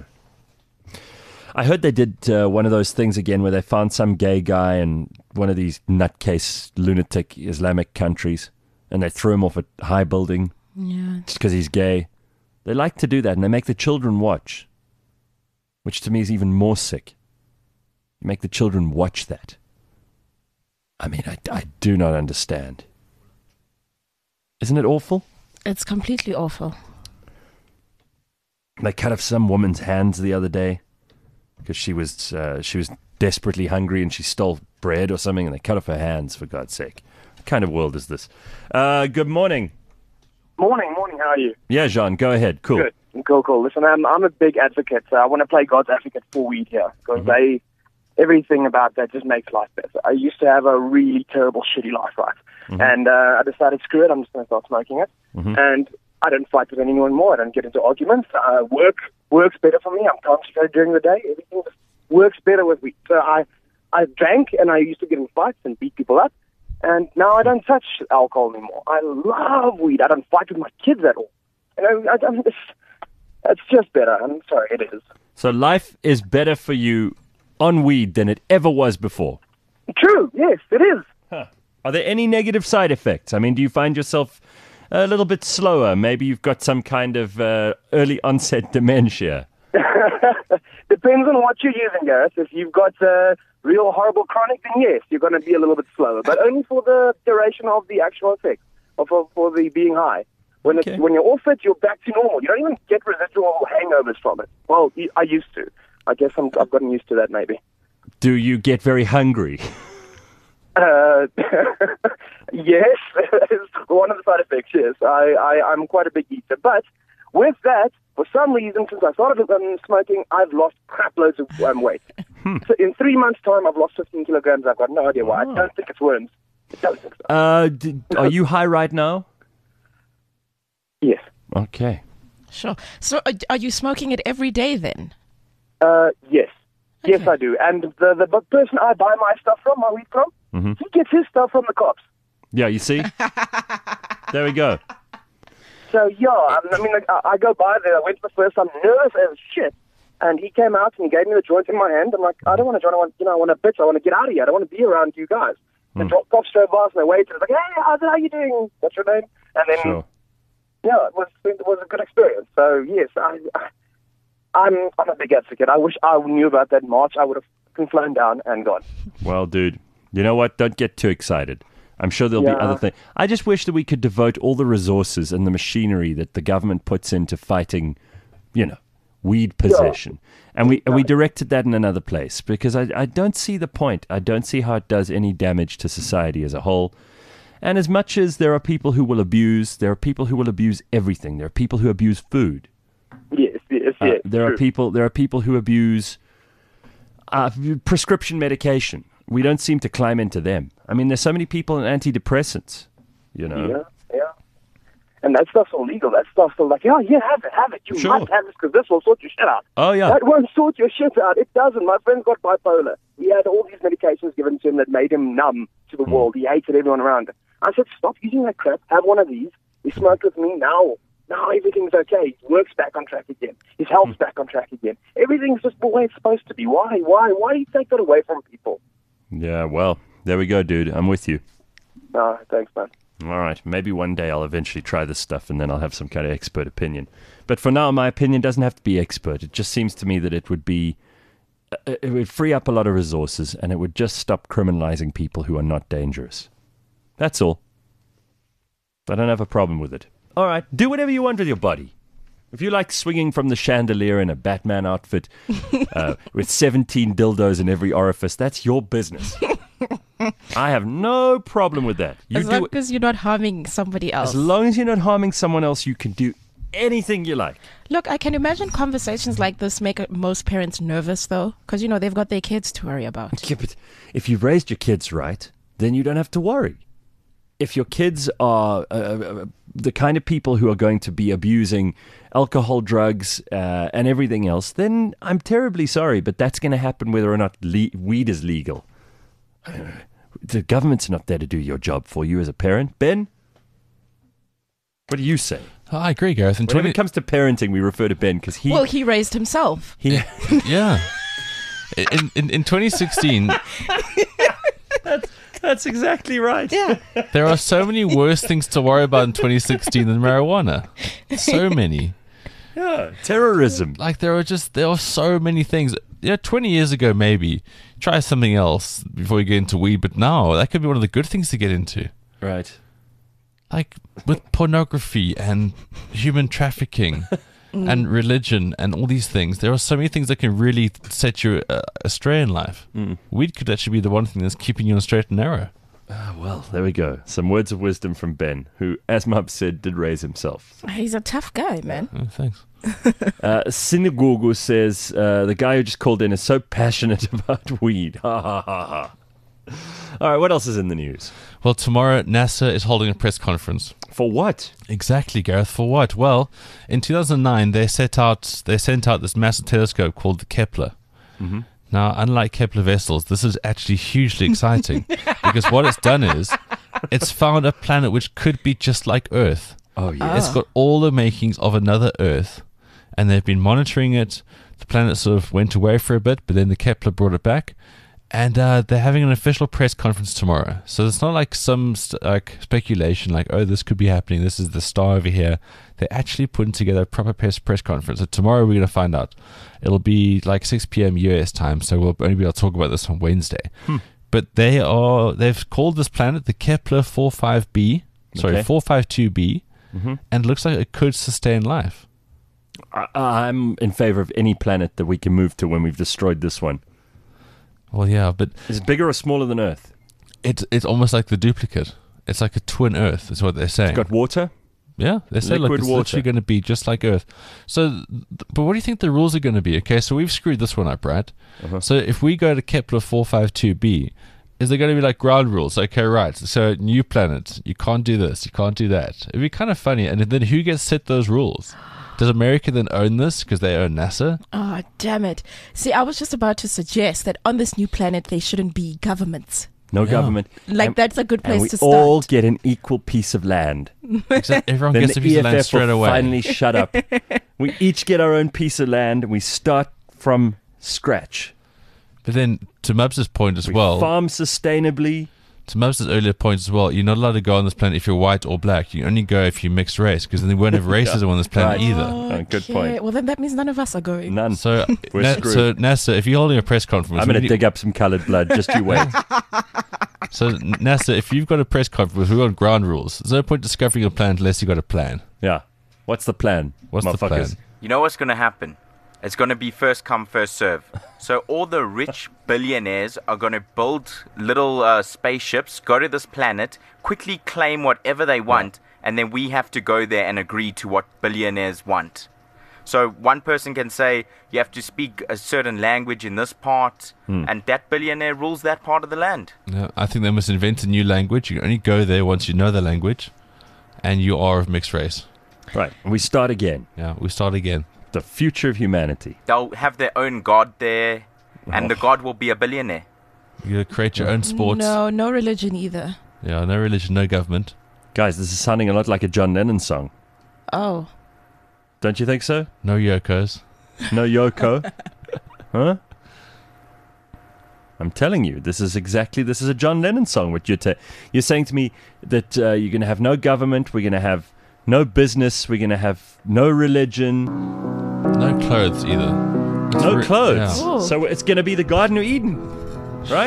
I heard they did uh, one of those things again where they found some gay guy in one of these nutcase lunatic Islamic countries, and they threw him off a high building Yeah. just because he's gay. They like to do that, and they make the children watch, which to me is even more sick. You make the children watch that. I mean, I, I do not understand. Isn't it awful? It's completely awful. They cut off some woman's hands the other day because she was uh, she was desperately hungry and she stole bread or something, and they cut off her hands, for God's sake. What kind of world is this? Uh, good morning. Morning, morning. How are you? Yeah, Jean, go ahead. Cool. Good. Cool, cool. Listen, I'm, I'm a big advocate. So I want to play God's advocate for weed here because mm-hmm. they, everything about that just makes life better. I used to have a really terrible, shitty life, right? Mm-hmm. And uh, I decided, screw it, I'm just going to start smoking it. Mm-hmm. And I don't fight with anyone more. I don't get into arguments. Uh, work works better for me. I'm concentrated during the day. Everything just works better with weed. So I, I drank and I used to get in fights and beat people up. And now I don't touch alcohol anymore. I love weed. I don't fight with my kids at all. You know, I, I, it's, it's just better. I'm sorry, it is. So life is better for you on weed than it ever was before? True, yes, it is. Huh. Are there any negative side effects? I mean, do you find yourself a little bit slower? Maybe you've got some kind of uh, early onset dementia. Depends on what you're using, Gareth. If you've got uh, real horrible chronic, then yes, you're going to be a little bit slower, but only for the duration of the actual effect, or for, for the being high. When okay. it's, when you're off it, you're back to normal. You don't even get residual hangovers from it. Well, I used to. I guess I'm, I've gotten used to that, maybe. Do you get very hungry? Uh, yes, it's one of the side effects, yes. I, I, I'm quite a big eater. But with that, for some reason, since I started um, smoking, I've lost crap loads of um, weight. Hmm. So in three months' time, I've lost fifteen kilograms. I've got no idea why. Oh. I don't think it's worms. I don't think so. Uh, d- are you high right now? Yes. Okay. Sure. So uh, are you smoking it every day then? Uh, yes. Okay. Yes, I do. And the, the person I buy my stuff from, my weed from, mm-hmm. he gets his stuff from the cops. Yeah, you see? There we go. So, yeah, I mean, I, I go by there. I went for the first time, nervous as shit. And he came out and he gave me the joint in my hand. I'm like, I don't want to join. I want, you know, I want a bitch. I want to get out of here. I don't want to be around you guys. Mm. The cops drove past and they waited. I was like, hey, how's it, how you doing? What's your name? And then, sure. yeah, it was it was a good experience. So, yes, I, I, I'm I'm a big advocate. I wish I knew about that in March. I would have flown down and gone. Well, dude, you know what? Don't get too excited. I'm sure there'll yeah. be other things. I just wish that we could devote all the resources and the machinery that the government puts into fighting, you know, weed possession. Yeah. And we and we directed that in another place because I, I don't see the point. I don't see how it does any damage to society as a whole. And as much as there are people who will abuse, there are people who will abuse everything. There are people who abuse food. Yes, yes, uh, yes. There true. are people. There are people who abuse uh, prescription medication. We don't seem to climb into them. I mean, there's so many people in antidepressants. You know. Yeah, yeah. And that stuff's all legal. That stuff's all like, yeah, yeah, have it, have it. You sure. must have it because this will sort your shit out. Oh yeah. That won't sort your shit out. It doesn't. My friend's got bipolar. He had all these medications given to him that made him numb to the mm. world. He hated everyone around him. I said, stop using that crap. Have one of these. He smoked with me. Now, now everything's okay. His work's back on track again. His health's mm. back on track again. Everything's just the way it's supposed to be. Why? Why? Why do you take that away from people? Yeah, well, there we go, dude. I'm with you. No, thanks, man. All right. Maybe one day I'll eventually try this stuff and then I'll have some kind of expert opinion. But for now, my opinion doesn't have to be expert. It just seems to me that it would be, uh, it would free up a lot of resources and it would just stop criminalizing people who are not dangerous. That's all. I don't have a problem with it. All right. Do whatever you want with your body. If you like swinging from the chandelier in a Batman outfit uh, with seventeen dildos in every orifice, that's your business. I have no problem with that. You as long as you're not harming somebody else. As long as you're not harming someone else, you can do anything you like. Look, I can imagine conversations like this make most parents nervous, though, because, you know, they've got their kids to worry about. Yeah, but if you've raised your kids right, then you don't have to worry. If your kids are uh, uh, the kind of people who are going to be abusing alcohol, drugs, uh, and everything else, then I'm terribly sorry, but that's going to happen whether or not le- weed is legal. The government's not there to do your job for you as a parent. Ben, what do you say? Oh, I agree, Gareth. When twenty- it comes to parenting, we refer to Ben because he... Well, he raised himself. He, yeah. In, in, in twenty sixteen... that's, that's exactly right. Yeah. There are so many worse things to worry about in twenty sixteen than marijuana. So many. Yeah, terrorism. Like there are just there are so many things. Yeah, twenty years ago maybe try something else before you get into weed, but now that could be one of the good things to get into. Right. Like with pornography and human trafficking and religion and all these things, there are so many things that can really set you uh, astray in life. Mm. Weed could actually be the one thing that's keeping you on a straight and narrow. Ah, well, there we go. Some words of wisdom from Ben, who, as Mub said, did raise himself. He's a tough guy, man. Oh, thanks. uh, Sinagogo says, uh, the guy who just called in is so passionate about weed. Ha ha ha ha. All right, what else is in the news? Well, tomorrow NASA is holding a press conference. For what? Exactly, Gareth. For what? Well, in two thousand nine, they set out they sent out this massive telescope called the Kepler. Mm-hmm. Now, unlike Kepler vessels, this is actually hugely exciting because what it's done is it's found a planet which could be just like Earth. Oh, yeah. It's got all the makings of another Earth, and they've been monitoring it. The planet sort of went away for a bit, but then the Kepler brought it back. And uh, they're having an official press conference tomorrow. So it's not like some st- like speculation like, oh, this could be happening. This is the star over here. They're actually putting together a proper press, press conference. So tomorrow we're going to find out. It'll be like six p.m. U S time. So we'll only be able to talk about this on Wednesday. Hmm. But they are, they've called this planet the Kepler forty-five b. Sorry, Okay. four fifty-two b. Mhm. And it looks like it could sustain life. I- I'm in favor of any planet that we can move to when we've destroyed this one. Well, yeah, but Is it bigger or smaller than Earth? it's it's almost like the duplicate. It's like a twin Earth, is what they're saying. It's got water? Yeah, they say look, Liquid it's water. literally going to be just like Earth. So, th- but what do you think the rules are going to be? Okay, so we've screwed this one up, right? Uh-huh. So if we go to Kepler four fifty-two b, is there going to be like ground rules? Okay, right. So new planet, you can't do this, you can't do that. It'd be kind of funny. And then who gets set those rules? Does America then own this because they own NASA? Oh, damn it. See, I was just about to suggest that on this new planet, there shouldn't be governments. No Yeah. government. Like, And- that's a good place and we to start. all get an equal piece of land. Except everyone Then gets the a piece E of F land F straight will away. finally shut up. We each get our own piece of land and we start from scratch. But then, to Mubs' point as We well, farm sustainably. to Mubs' earlier point as well, you're not allowed to go on this planet if you're white or black. You only go if you're mixed race, because then they won't have racism on this planet Right. either. Oh, good Okay, point. Well, then that means none of us are going. None. So, We're Na- screwed. so NASA, if you're holding a press conference, I'm we going to need- dig up some coloured blood. Just you wait. So NASA, if you've got a press conference, we've got ground rules. There's no point discovering a plan unless you've got a plan. Yeah. What's the plan? What's the motherfuckers? plan? You know what's going to happen? It's going to be first come, first serve. So all the rich billionaires are going to build little uh, spaceships, go to this planet, quickly claim whatever they want, and then we have to go there and agree to what billionaires want. So one person can say, you have to speak a certain language in this part, Hmm. and that billionaire rules that part of the land. Yeah, I think they must invent a new language. You can only go there once you know the language, and you are of mixed race. Right. And we start again. Yeah, we start again. The future of humanity. They'll have their own god there, and the god will be a billionaire. You gotta create your own sports. No, no religion either. Yeah, no religion, no government. Guys, this is sounding a lot like a John Lennon song. Oh. Don't you think so? No Yokos. No Yoko? Huh? I'm telling you, this is exactly, this is a John Lennon song. What you're, ta- you're saying to me that uh, you're going to have no government, we're going to have no business, we're going to have no religion. No clothes either. It's No re- clothes. yeah. Oh. So it's going to be the Garden of Eden, right?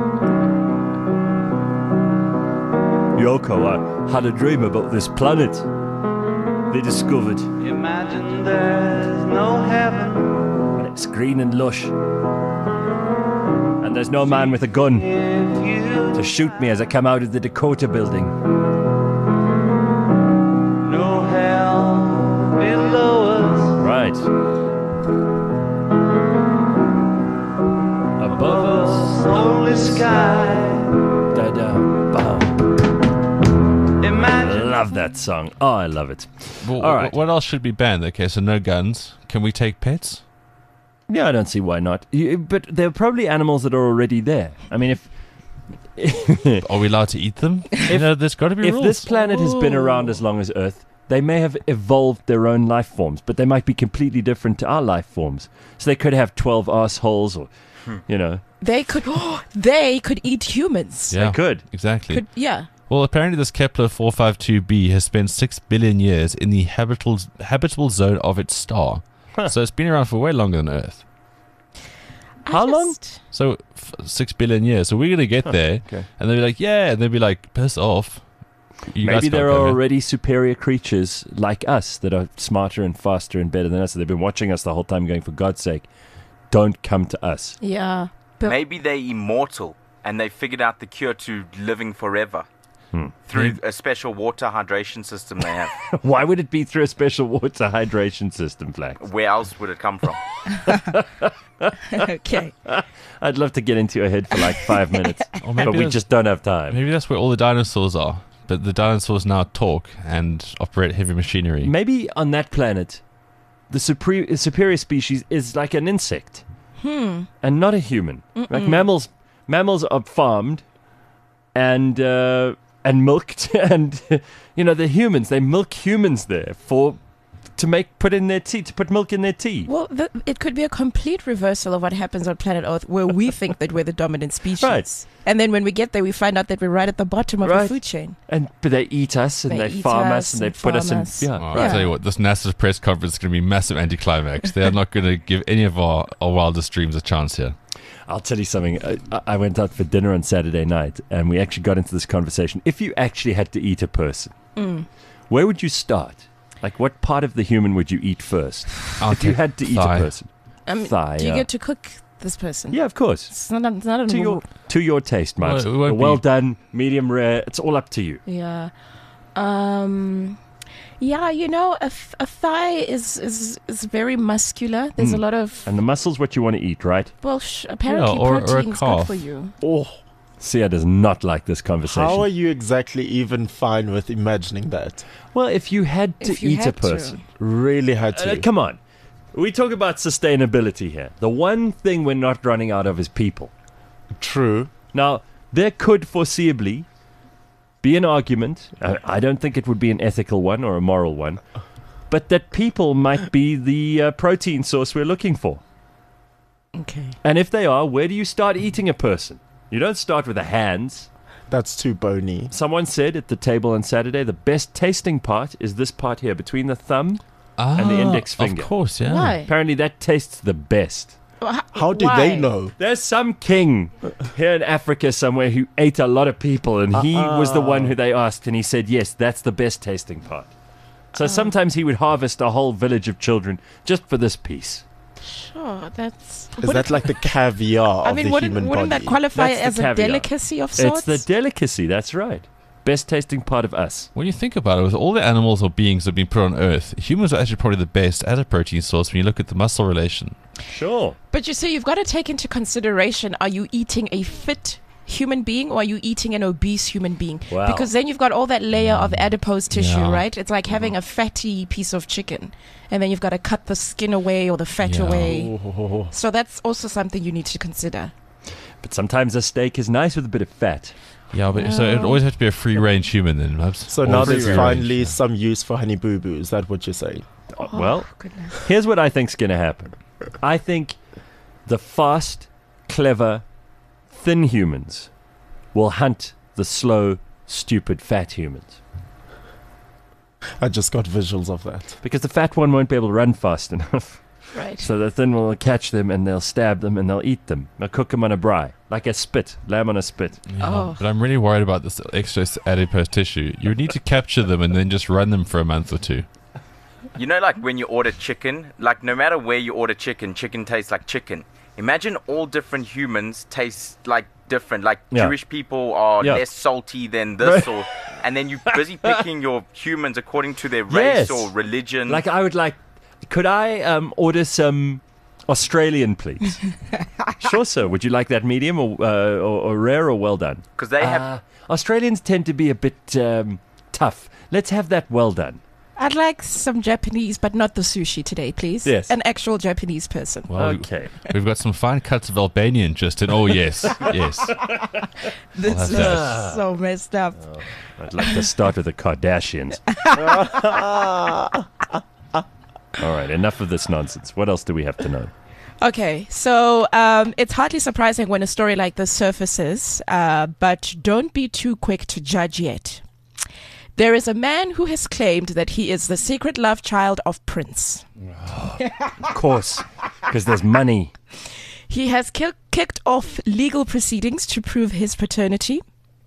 Yoko, I had a dream about this planet they discovered. Imagine there's no heaven. And it's green and lush. And there's no man with a gun to shoot me as I come out of the Dakota building. No hell below us. Right. Above us, only sky. Da-da, bum. Imagine. Love that song. Oh, I love it. Well, All wh- right. What else should be banned? Okay, so no guns. Can we take pets? Yeah, I don't see why not. You, but there are probably animals that are already there. I mean, if Are we allowed to eat them? you know, there's got to be if rules. this planet has been around as long as Earth, they may have evolved their own life forms, but they might be completely different to our life forms. So they could have twelve assholes, or you know, They could they could eat humans. yeah, they could. exactly. Could yeah. Well, apparently this Kepler four fifty-two b has spent six billion years in the habitable, habitable zone of its star. Huh. So it's been around for way longer than Earth. How long? So f- six billion years. So we're going to get Huh, there, okay. and they'll be like, yeah, and they'll be like, piss off. You guys Maybe can't there come are here. already superior creatures like us that are smarter and faster and better than us. They've been watching us the whole time going, for God's sake, don't come to us. Yeah. But Maybe they're immortal and they figured out the cure to living forever Hmm. through a special water hydration system they have. Why would it be through a special water hydration system, Flax? Where else would it come from? okay. I'd love to get into your head for like five minutes, Or maybe but we that's- just don't have time. Maybe that's where all the dinosaurs are. But the dinosaurs now talk and operate heavy machinery. Maybe on that planet, the supre- superior species is like an insect Hmm. and not a human. Like Mm-mm. mammals, mammals are farmed and uh, and milked, and you know the humans they milk humans there for to make put in their tea to put milk in their tea. Well, the, it could be a complete reversal of what happens on planet Earth, where we think that we're the dominant species. Right. And then when we get there, we find out that we're right at the bottom of Right. the food chain. And but they eat us and They they, eat farm us us and they and put us farm in. us. Yeah, Oh, right. I'll tell you what, this NASA's press conference is going to be massive anticlimax. They are not going to give any of our, our wildest dreams a chance here. I'll tell you something. I, I went out for dinner on Saturday night, and we actually got into this conversation. If you actually had to eat a person, Mm. where would you start? Like, what part of the human would you eat first? I'll if you take had to eat thigh. a person, Um, thigh. do you yeah. get to cook this person? Yeah, of course. It's not, it's not a To your to your taste, Mark. Well, it won't Well be- done, medium rare. It's all up to you. Yeah. Um, yeah, you know, a, th- a thigh is, is, is very muscular. There's a Mm. lot of, And the muscle's what you want to eat, right? well, sh- apparently Yeah, or- or a protein's good calf. for you. Oh, Sia does not like this conversation. How are you exactly even fine with imagining that? well, if you had to If you eat had a to. person, Really had to. Uh, come on. We talk about sustainability here. The one thing we're not running out of is people. True. Now, there could foreseeably be an argument. I, I don't think it would be an ethical one or a moral one, but that people might be the uh, protein source we're looking for. Okay. And if they are, where do you start eating a person? You don't start with the hands. That's too bony. Someone said at the table on Saturday, the best tasting part is this part here, between the thumb and the Ah, index finger. Of course, yeah. Why? Apparently that tastes the best. Well, How did why? they know? There's some king here in Africa somewhere who ate a lot of people, and he was the one who they asked, and he said, yes, that's the best tasting part. So sometimes he would harvest a whole village of children just for this piece. Sure, that's. Is that like the caviar I of mean, the wouldn't, human wouldn't body? that qualify That's the as a caviar. delicacy of sorts? It's the delicacy, that's right. Best tasting part of us. When you think about it, with all the animals or beings that have been put on Earth, humans are actually probably the best as a protein source when you look at the muscle relation. Sure. But you see, you've got to take into consideration: are you eating a fit human being or are you eating an obese human being? Wow. Because then you've got all that layer of adipose tissue, Yeah. right? It's like having a fatty piece of chicken, and then you've got to cut the skin away or the fat Yeah. away. So that's also something you need to consider. But sometimes a steak is nice with a bit of fat. Yeah, but so it always have to be a free range human then, Mubs. So Or now free there's range, finally yeah. some use for honey boo boo. Is that what you're saying? Oh, well, goodness. here's what I think's going to happen. I think the fast, clever, thin humans will hunt the slow, stupid, fat humans. I just got visuals of that. Because the fat one won't be able to run fast enough. Right. So the thin one will catch them and they'll stab them and they'll eat them. They'll cook them on a braai, like a spit, lamb on a spit. Yeah, Oh. But I'm really worried about this extra adipose tissue. You would need to capture them and then just run them for a month or two. You know, like when you order chicken, like no matter where you order chicken, chicken tastes like chicken. Imagine all different humans taste like different. Like Yeah. Jewish people are Yeah. less salty than this, Right. or and then you're busy picking your humans according to their race Yes. or religion. Like I would like, could I um, order some Australian, please? Sure, sir. Would you like that medium or, uh, or, or rare or well done? because they have. Uh, Australians tend to be a bit um, tough. Let's have that well done. I'd like some Japanese, but not the sushi today, please. Yes. An actual Japanese person. Well, we- Okay. We've got some fine cuts of Albanian just in. Oh, yes. Yes. This have is that. so messed up. I'd like to start with the Kardashians. All right, enough of this nonsense. What else do we have to know? Okay, so um, it's hardly surprising when a story like this surfaces, uh, but don't be too quick to judge yet. There is a man who has claimed that he is the secret love child of Prince. Of course, because there's money. He has ki- kicked off legal proceedings to prove his paternity.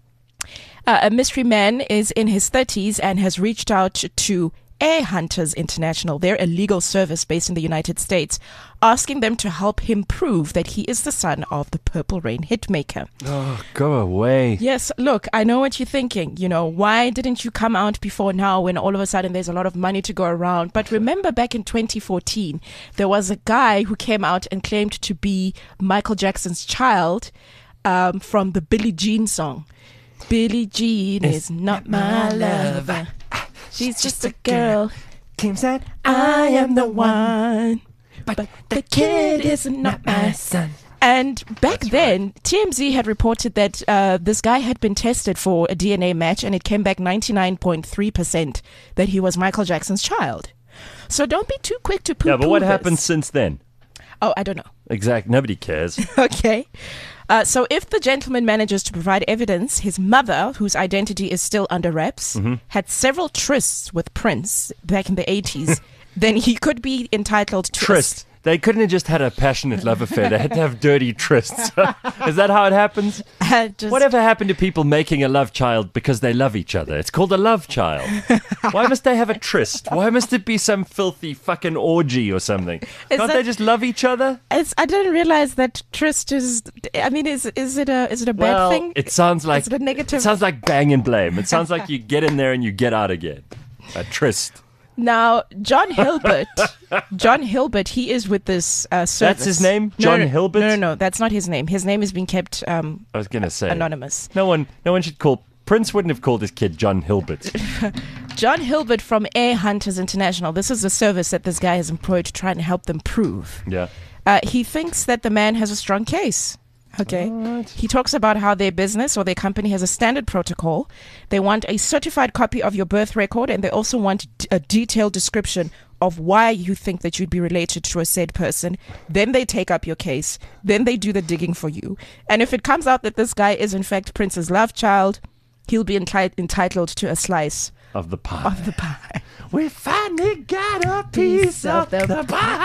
Uh, a mystery man is in his thirties and has reached out to Air Hunters International, they're a legal service based in the United States, asking them to help him prove that he is the son of the Purple Rain hitmaker. Oh, go away. Yes, look, I know what you're thinking. You know, why didn't you come out before now when all of a sudden there's a lot of money to go around? But remember back in twenty fourteen, there was a guy who came out and claimed to be Michael Jackson's child um, from the Billie Jean song. Billie Jean is not my lover. She's just a girl. Claims that I am the one. But the kid is not my son. And back then, T M Z had reported that uh, this guy had been tested for a D N A match, and it came back ninety-nine point three percent that he was Michael Jackson's child. So don't be too quick to poo-poo Yeah, but what this. happened since then? Oh, I don't know. Exactly. Nobody cares. Okay. Uh, so if the gentleman manages to provide evidence, his mother, whose identity is still under wraps, Mm-hmm. had several trysts with Prince back in the eighties, then he could be entitled to... Tryst. They couldn't have just had a passionate love affair. They had to have dirty trysts. Is that how it happens? Uh, just- Whatever happened to people making a love child because they love each other? It's called a love child. Why must they have a tryst? Why must it be some filthy fucking orgy or something? Is Can't that- they just love each other? It's, I didn't realize that tryst is... I mean, is is it a is it a bad Well, thing? it sounds like Is it a negative? It sounds like bang and blame. It sounds like you get in there and you get out again. A tryst. Now, John Hilbert, John Hilbert, he is with this uh, service. That's his name? No, John no, Hilbert? No, no, no, that's not his name. His name is being kept um, I was gonna say anonymous. No one, no one should call. Prince wouldn't have called his kid John Hilbert. John Hilbert from Air Hunters International. This is a service that this guy has employed to try and help them prove. Yeah. Uh, he thinks that the man has a strong case. Okay. He talks about how their business or their company has a standard protocol. They want a certified copy of your birth record, and they also want d- a detailed description of why you think that you'd be related to a said person. Then they take up your case. Then they do the digging for you. And if it comes out that this guy is in fact Prince's love child, he'll be enti- entitled to a slice of the pie. Of the pie. We finally got a piece of the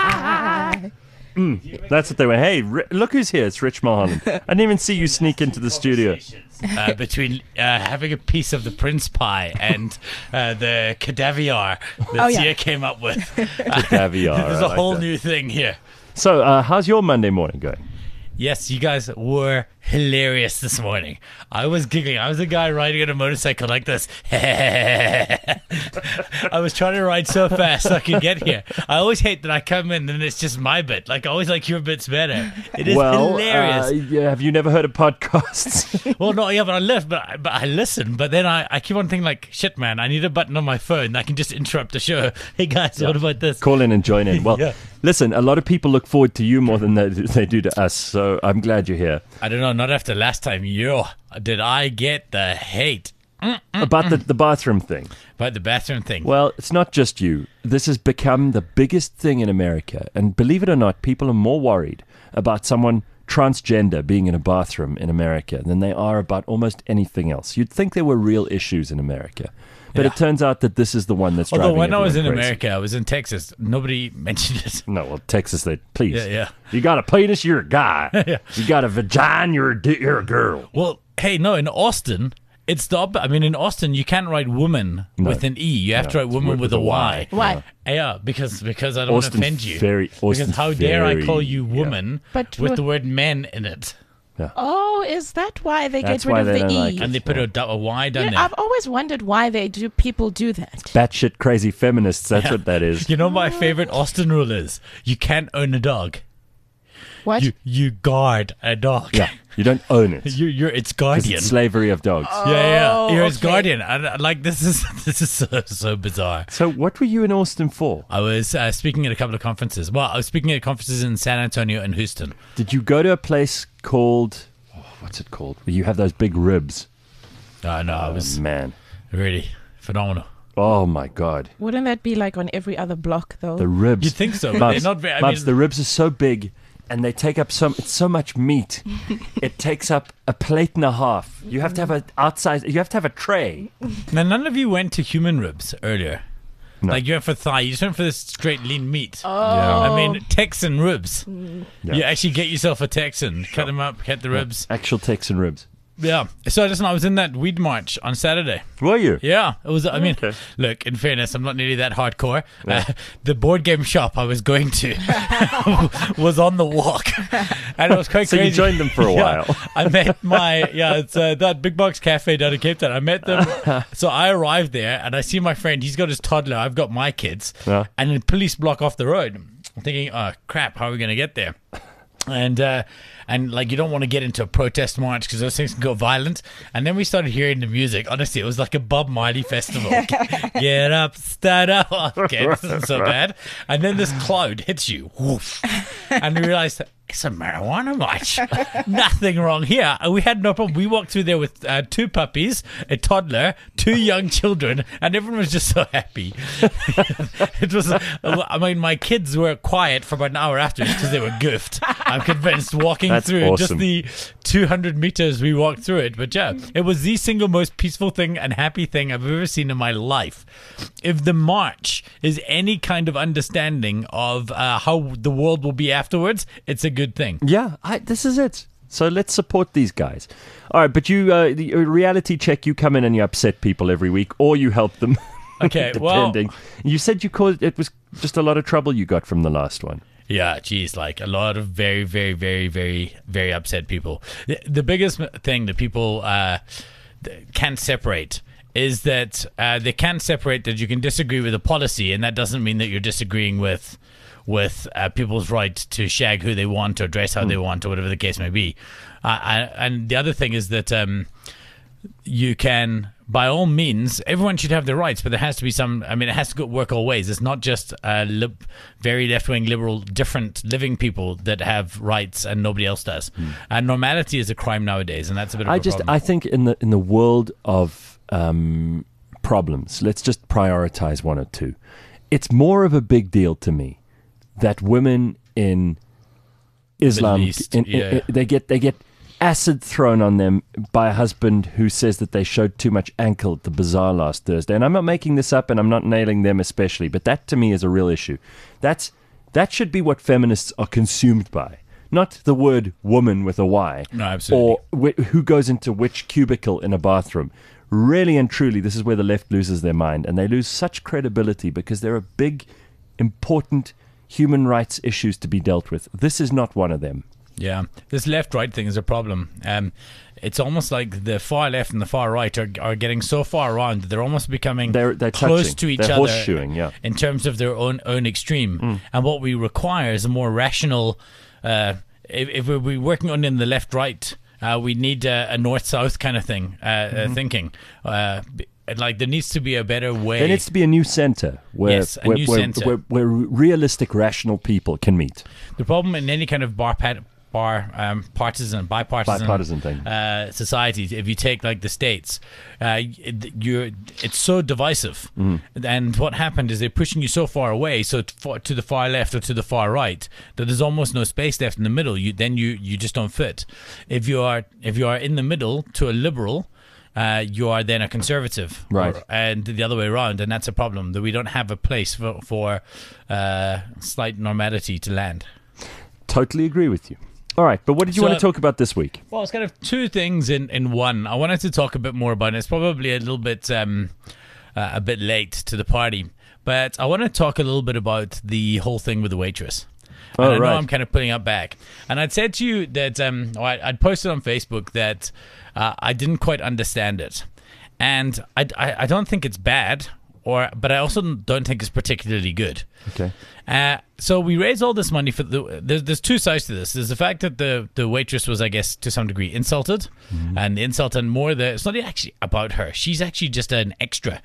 pie. Mm, that's what they were. Hey, Ri- look who's here. It's Rich Mulholland. I didn't even see you sneak into the studio. Uh, between uh, having a piece of the Prince pie and uh, the cadaviar that Oh, yeah. Sia came up with. Cadaviar, There's I a like whole that. new thing here. So, uh, how's your Monday morning going? Yes, you guys were hilarious this morning. I was giggling. I was a guy riding on a motorcycle like this. I was trying to ride so fast so I could get here. I always hate that I come in and it's just my bit. Like, I always like your bit's better. It is well, hilarious. Uh, yeah, have you never heard of podcasts? Well, no, yeah, but I live, but I, but I listen. But then I, I keep on thinking like, shit, man, I need a button on my phone that I can just interrupt the show. Hey guys, Yeah. what about this? Call in and join in. Well, Yeah. listen, a lot of people look forward to you more than they, they do to us, so I'm glad you're here. I don't know. Not after last time. Yo, did I get the hate About the, the bathroom thing. about the bathroom thing? Well, it's not just you. This has become the biggest thing in America. And believe it or not, people are more worried about someone transgender being in a bathroom in America than they are about almost anything else. You'd think there were real issues in America. But Yeah. it turns out that this is the one that's Although driving when I was in everyone crazy. America, I was in Texas. Nobody mentioned it. No, well, Texas, they please. Yeah, yeah. You got a penis, you're a guy. Yeah. You got a vagina, you're a, di- you're a girl. Well, hey, no, in Austin, it's the op- I mean, in Austin, you can't write woman No. with an E. You have No, to write it's woman with with, a a Y. Y. Why? Yeah, because because I don't want to Austin's offend you. very- Austin's because how dare I very- call you woman But with wha- the word men in it? Oh, is that why they That's get rid why of they the don't E? like it. And they put a, do- a Y down Yeah, there. I've always wondered why they do people do that. Batshit crazy feminists, that's Yeah. what that is. You know my favorite Austin rule is you can't own a dog. What? You you guard a dog. Yeah, you don't own it. You, you're its 'Cause guardian. it's slavery of dogs. yeah, yeah, yeah. You're its okay. guardian. And, uh, like this is this is so, so bizarre. So what were you in Austin for? I was uh, speaking at a couple of conferences. Well, I was speaking at conferences in San Antonio and Houston. Did you go to a place called, oh, what's it called? Where you have those big ribs. Uh, no, I Oh, was man. really phenomenal. Oh, my God. Wouldn't that be like on every other block, though? The ribs. You'd think so, but Mubs, they're not very- I Mubs, mean- the ribs are so big and they take up so it's so much meat. It takes up a plate and a half. You have to have a outside. You have to have a tray. Now, none of you went to human ribs earlier. No. Like you went for thigh, you just went for this straight lean meat. Oh. Yeah. I mean, Texan ribs. Yeah. You actually get yourself a Texan, cut them up, cut the ribs. Actual Texan ribs. Yeah. So listen, I was in that weed march on Saturday. Were you? Yeah. It was. I mean, Okay. look. In fairness, I'm not nearly that hardcore. Uh, the board game shop I was going to was on the walk, and it was quite So you crazy. joined them for a Yeah. while. I met my yeah. It's uh, that Big Box Cafe down in Cape Town. I met them. So I arrived there, and I see my friend. He's got his toddler. I've got my kids, Yeah. and then police block off the road. I'm thinking, oh crap, how are we going to get there? And uh, and like you don't want to get into a protest march because those things can go violent. And then we started hearing the music. Honestly, it was like a Bob Marley festival. Get up, stand up. Okay, this isn't so bad. And then this cloud hits you, woof, and we realized it's a marijuana march. Nothing wrong here. And we had no problem. We walked through there with uh, two puppies, a toddler, two young children, and everyone was just so happy. It was. I mean, my kids were quiet for about an hour afterwards because they were goofed. I'm convinced walking That's through awesome. just the two hundred meters we walked through it. But yeah, it was the single most peaceful thing and happy thing I've ever seen in my life. If the march is any kind of understanding of uh, how the world will be afterwards, it's a good thing. Yeah, I, this is it. So let's support these guys. All right, but you, uh, the uh, reality check, you come in and you upset people every week, or you help them. Okay, well- depending. You said you caused, it was just a lot of trouble you got from the last one. Yeah, geez, like a lot of very, very, very, very, very upset people. The, the biggest m- thing that people uh, th- can't separate is that uh, they can't separate that you can disagree with a policy, and that doesn't mean that you're disagreeing with with uh, people's right to shag who they want or dress how Hmm. they want or whatever the case may be. Uh, I, and the other thing is that um, you can, by all means, everyone should have their rights, but there has to be some, I mean, it has to go work all ways. It's not just uh, lib, very left-wing, liberal, different living people that have rights and nobody else does. And normality is a crime nowadays, and that's a bit of I a just, problem. I think in the in the world of um, problems, let's just prioritize one or two. It's more of a big deal to me that women in Islam, East, in, yeah. in- they get they get acid thrown on them by a husband who says that they showed too much ankle at the bazaar last Thursday. And I'm not making this up, and I'm not nailing them especially, but that to me is a real issue. That's that should be what feminists are consumed by, not the word woman with a Y. No, absolutely. Or wh- who goes into which cubicle in a bathroom. Really and truly, this is where the left loses their mind, and they lose such credibility because there are big, important human rights issues to be dealt with. This is not one of them. Yeah, this left-right thing is a problem. Um, it's almost like the far left and the far right are, are getting so far around that they're almost becoming They're- they're close touching. to each They're other horseshoeing, yeah. in terms of their own own extreme. Mm. And what we require is a more rational. Uh, if, if we're working on in the left-right, uh, we need a, a north-south kind of thing uh, uh, Mhm. thinking. Uh, b- like there needs to be a better way. There needs to be a new center where, Yes, a where, new where, center. where, where realistic, rational people can meet. The problem in any kind of bar pat, bar um, partisan, bipartisan, Bipartisan thing. uh, societies, if you take like the states, uh, it, you're it's so divisive. Mm. And what happened is they're pushing you so far away, so to, far, to the far left or to the far right, that there's almost no space left in the middle. You then you you just don't fit. If you are if you are in the middle to a liberal. Uh, you are then a conservative, Right. Or- and the other way around, and that's a problem that we don't have a place for, for uh, slight normality to land. Totally agree with you. All right, but what did you So- want to talk about this week? Well, it's kind of two things in, in one. I wanted to talk a bit more about it. It's probably a little bit um, uh, a bit late to the party, but I want to talk a little bit about the whole thing with the waitress. And Oh, I know right. I'm kind of putting up back. And I'd said to you that um, or I, I'd posted on Facebook that uh, I didn't quite understand it. And I, I, I don't think it's bad, or but I also don't think it's particularly good. Okay. Uh, so we raised all this money for the. There's, there's two sides to this. There's the fact that the, the waitress was, I guess, to some degree insulted, Mm-hmm. and the insult and more. The it's not actually about her. She's actually just an extra.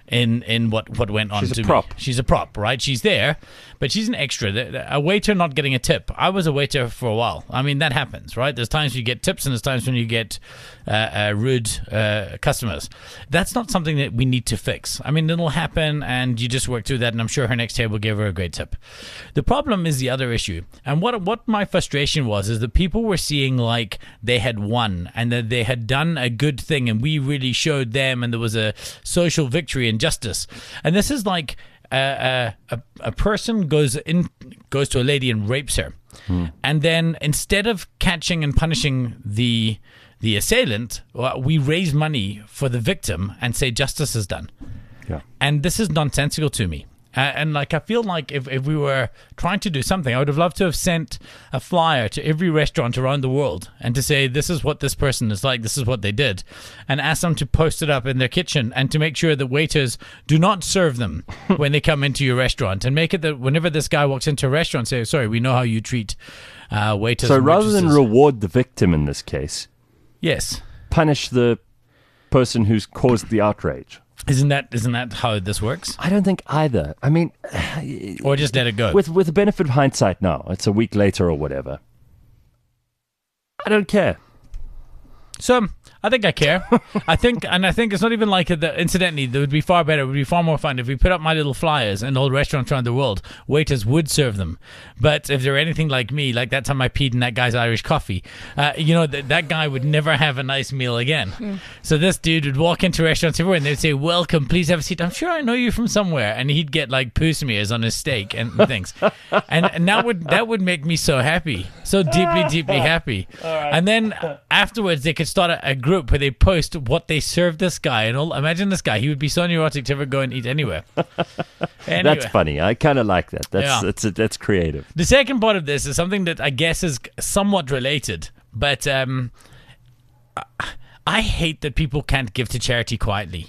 in in what what went on. She's a to me. prop. She's a prop, right? She's there, but she's an extra. The- the- A waiter not getting a tip. I was a waiter for a while. I mean, that happens, right? There's times you get tips, and there's times when you get uh, uh, rude uh, customers. That's not something that we need to fix. I mean, it'll happen, and you just work through that. And I'm sure her next table gave her a great tip. The problem is the other issue, and what what my frustration was is that people were seeing like they had won and that they had done a good thing, and we really showed them, and there was a social victory and justice. And this is like uh, a a person goes in goes to a lady and rapes her, Hmm. and then instead of catching and punishing the the assailant, well, we raise money for the victim and say justice is done. Yeah. And this is nonsensical to me. Uh, and like I feel like if, if we were trying to do something, I would have loved to have sent a flyer to every restaurant around the world and to say, this is what this person is like, this is what they did, and ask them to post it up in their kitchen and to make sure that waiters do not serve them when they come into your restaurant, and make it that whenever this guy walks into a restaurant, say, sorry, we know how you treat uh, waiters. So and rather than waitresses." reward the victim in this case, yes, punish the person who's caused the outrage. Isn't that isn't that how this works? I don't think either. I mean, or just let it go. With with the benefit of hindsight now, it's a week later or whatever. I don't care. So I think I care. I think, and I think it's not even like it. That, incidentally, it would be far better. It would be far more fun if we put up my little flyers in all restaurants around the world. Waiters would serve them. But if they're anything like me, like that time I peed in that guy's Irish coffee, uh, you know, th- that guy would never have a nice meal again. Mm. So this dude would walk into restaurants everywhere and they'd say, welcome, please have a seat. I'm sure I know you from somewhere. And he'd get like poo smears on his steak and things. and, and that would that would make me so happy. So deeply, deeply happy. And then afterwards, they could start a, a group where they post what they served this guy. And all, imagine this guy. He would be so neurotic to ever go and eat anywhere. Anyway. That's funny. I kind of like that. That's Yeah. that's that's creative. The second part of this is something that I guess is somewhat related, but um, I- I hate that people can't give to charity quietly.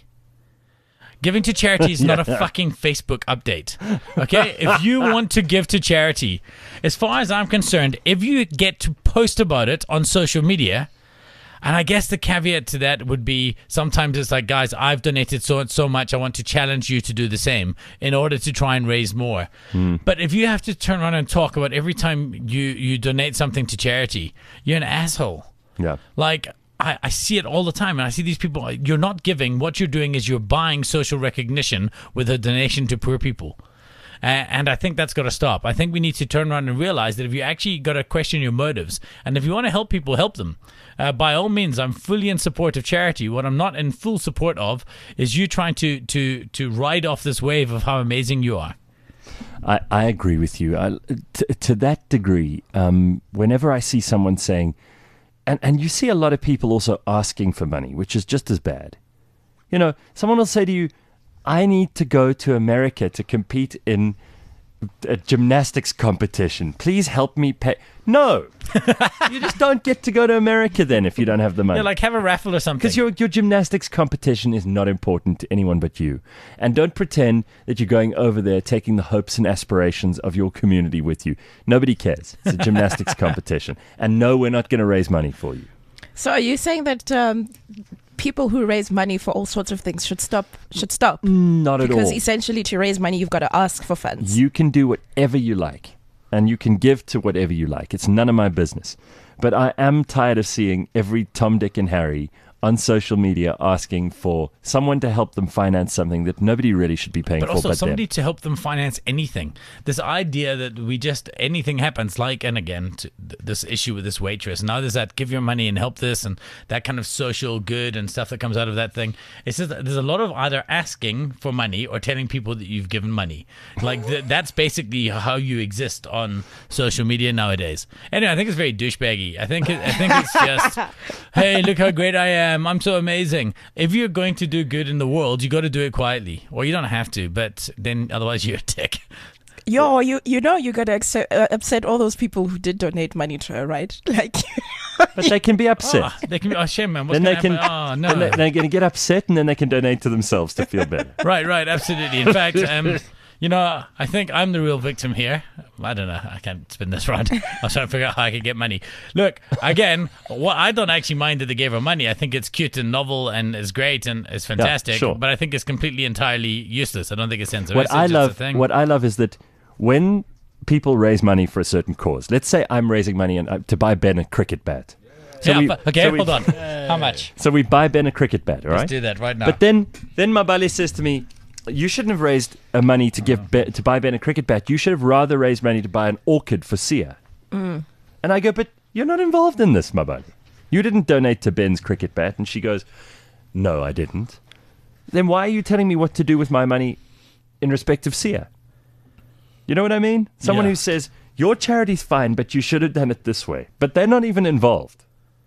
Giving to charity is not a Yeah. fucking Facebook update. Okay? If you want to give to charity, as far as I'm concerned, if you get to post about it on social media, and I guess the caveat to that would be sometimes it's like, guys, I've donated so and so much. I want to challenge you to do the same in order to try and raise more. Hmm. But if you have to turn around and talk about every time you, you donate something to charity, you're an asshole. Yeah. Like, I, I see it all the time, and I see these people. You're not giving. What you're doing is you're buying social recognition with a donation to poor people. Uh, and I think that's got to stop. I think we need to turn around and realize that if you actually got to question your motives, and if you want to help people, help them. Uh, by all means, I'm fully in support of charity. What I'm not in full support of is you trying to to to ride off this wave of how amazing you are. I, I agree with you. I, t- to that degree, um, whenever I see someone saying, and, and you see a lot of people also asking for money, which is just as bad. You know, someone will say to you, I need to go to America to compete in a gymnastics competition. Please help me pay. No, you just don't get to go to America then if you don't have the money. Yeah, like have a raffle or something. Because your your gymnastics competition is not important to anyone but you. And don't pretend that you're going over there taking the hopes and aspirations of your community with you. Nobody cares. It's a gymnastics competition. And no, we're not going to raise money for you. So are you saying that um, people who raise money for all sorts of things should stop? Should stop? Not at all. Because essentially, to raise money, you've got to ask for funds. You can do whatever you like. And you can give to whatever you like. It's none of my business. But I am tired of seeing every Tom, Dick, and Harry on social media asking for someone to help them finance something that nobody really should be paying But for. also but somebody them. to help them finance anything. This idea that we just, anything happens, like, and again, to th- this issue with this waitress. Now there's that give your money and help this and that kind of social good and stuff that comes out of that thing. It's just, there's a lot of either asking for money or telling people that you've given money. Like, th- that's basically how you exist on social media nowadays. Anyway, I think it's very douchebaggy. I think, it, I think it's just, hey, look how great I am. I'm so amazing. If you're going to do good in the world, you got to do it quietly. Or you don't have to, but then otherwise you're a dick. Yo, you you know you got to accept, uh, upset all those people who did donate money to her, right? Like, But they can be upset. Oh, they can be, oh, shame, man. What's then they gonna can. happen? Oh, no. Then they, they're going to get upset, and then they can donate to themselves to feel better. Right, right, absolutely. In fact, um, You know, I think I'm the real victim here. I don't know. I can't spin this round. I was trying to figure out how I could get money. Look, again, what I don't actually mind that they gave her money. I think it's cute and novel and it's great and it's fantastic. Yeah, sure. But I think it's completely entirely useless. I don't think it's sensible. What It's I just a love, thing. what I love is that when people raise money for a certain cause, let's say I'm raising money and, uh, to buy Ben a cricket bat. So yeah, we- but- okay, so we- hold on. How much? So we buy Ben a cricket bat, all right? Let's do that right now. But then, then Mabali says to me, "You shouldn't have raised uh, money to give be- to buy Ben a cricket bat. You should have rather raised money to buy an orchid for Sia." Mm. And I go, "But you're not involved in this, Mabali. You didn't donate to Ben's cricket bat." And she goes, "No, I didn't." Then why are you telling me what to do with my money in respect of Sia? You know what I mean? Someone Yeah. who says, "Your charity's fine, but you should have done it this way." But they're not even involved.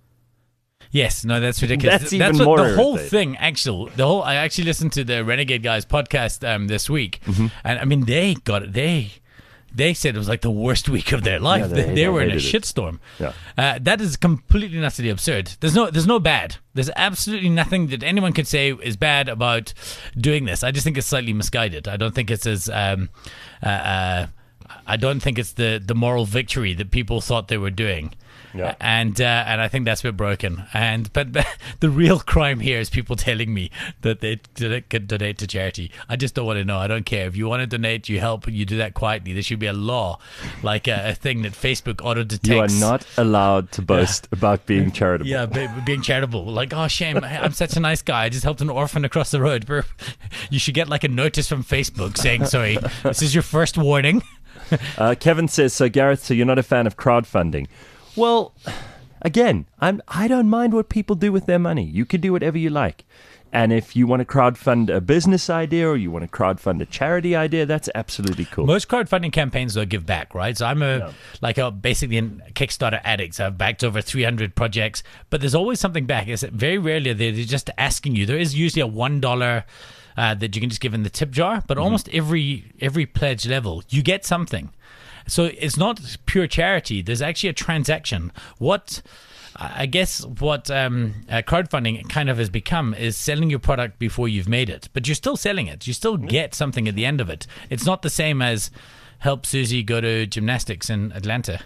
Yes, no, that's ridiculous. That's even what more the whole irritating. thing. Actually, the whole. I actually listened to the Renegade Guys podcast um, this week, Mm-hmm. and I mean they got it. They they said it was like the worst week of their life. Yeah, they, they- they they were in a hated it. shitstorm. Yeah. Uh, that is completely and utterly absurd. There's no there's no bad. There's absolutely nothing that anyone could say is bad about doing this. I just think it's slightly misguided. I don't think it's as. Um, uh, uh, I don't think it's the, the moral victory that people thought they were doing. Yeah. And uh, and I think that's a bit broken. And but, but the real crime here is people telling me that they d- could donate to charity. I just don't want to know. I don't care. If you want to donate, you help. You do that quietly. There should be a law, like a, a thing that Facebook auto detects. You are not allowed to boast about being charitable. Yeah, be, being charitable. Like, oh, shame. I- I'm such a nice guy. I just helped an orphan across the road. Brr. You should get like a notice from Facebook saying, sorry, this is your first warning. Uh, Kevin says, "So Gareth, so you're not a fan of crowdfunding?" Well, again, I'm, I don't mind what people do with their money. You can do whatever you like. And if you want to crowdfund a business idea or you want to crowdfund a charity idea, that's absolutely cool. Most crowdfunding campaigns though give back, right? So I'm a like a basically a Kickstarter addict. I've backed over three hundred projects, but there's always something back. It's very rarely they're just asking you. There is usually a one dollar uh, that you can just give in the tip jar, but almost every every pledge level you get something. So it's not pure charity. There's actually a transaction. What I guess what um, uh, crowdfunding kind of has become is selling your product before you've made it, but you're still selling it. You still get something at the end of it. It's not the same as help Susie go to gymnastics in Atlanta.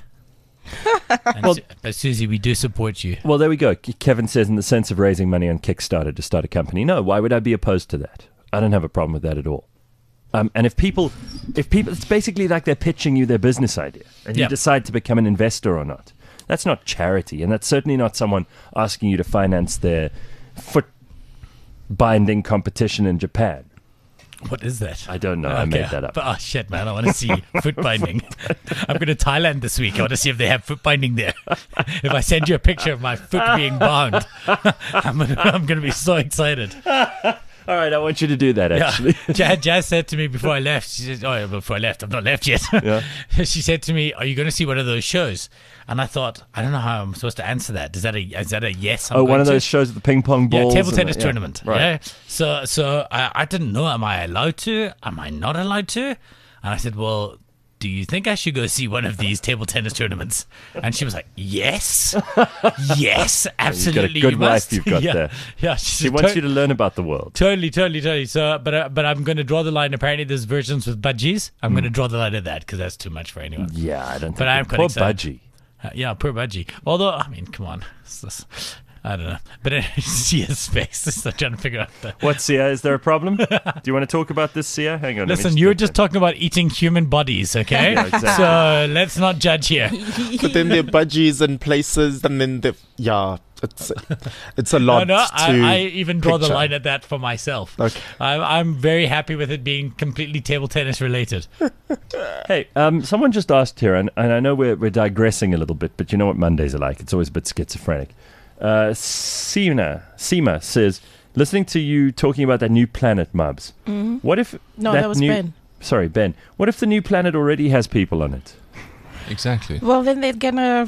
And Well- Su- but Susie, we do support you. Well, there we go. Ke- Kevin says, in the sense of raising money on Kickstarter to start a company. No, why would I be opposed to that? I don't have a problem with that at all. Um, and if people, if people, it's basically like they're pitching you their business idea, and you Yeah. decide to become an investor or not. That's not charity, and that's certainly not someone asking you to finance their foot binding competition in Japan. What is that? I don't know. I made that up. But, oh shit, man! I want to see foot binding. I'm going to Thailand this week. I want to see if they have foot binding there. If I send you a picture of my foot being bound, I'm going to, I'm going to be so excited. All right, I want you to do that, actually. Yeah. Jazz, Jazz said to me before I left, she said, oh, yeah, before I left, I've not left yet. Yeah. She said to me, are you going to see one of those shows? And I thought, I don't know how I'm supposed to answer that. Is that a, is that a yes? I'm Oh, going one of to? those shows with the ping pong balls. Yeah, table and tennis the- yeah. tournament. Right. Yeah. So, so I, I didn't know. Am I allowed to? Am I not allowed to? And I said, well, do you think I should go see one of these table tennis tournaments? And she was like, yes, yes, absolutely. You've got a good you wife must. you've got yeah. there. Yeah, She wants you to learn about the world. Totally, totally, totally. So, but uh, but I'm going to draw the line. Apparently, there's versions with budgies. I'm going to draw the line at that because that's too much for anyone. Yeah, I don't think. But I'm poor quite excited. Budgie. Uh, yeah, poor budgie. Although, I mean, come on, It's just- I don't know. But uh, see his face. I'm trying to figure out. The- What, Sia? Is there a problem? Do you want to talk about this, Sia? Hang on. let me Listen, just you were get just talking about eating human bodies, okay? Yeah, exactly. So let's not judge here. But then there are budgies and places, and then the yeah, it's it's a lot. No, no, to I, I even draw the picture. line at that for myself. Okay. I'm, I'm very happy with it being completely table tennis related. Hey, um, someone just asked here, and, and I know we're, we're digressing a little bit, but you know what Mondays are like. It's always a bit schizophrenic. Uh, Sina, Seema says, listening to you talking about that new planet, Mubs, Mhm. what if No, that was new, Ben. Sorry, Ben. What if the new planet already has people on it? Exactly. Well, then they're gonna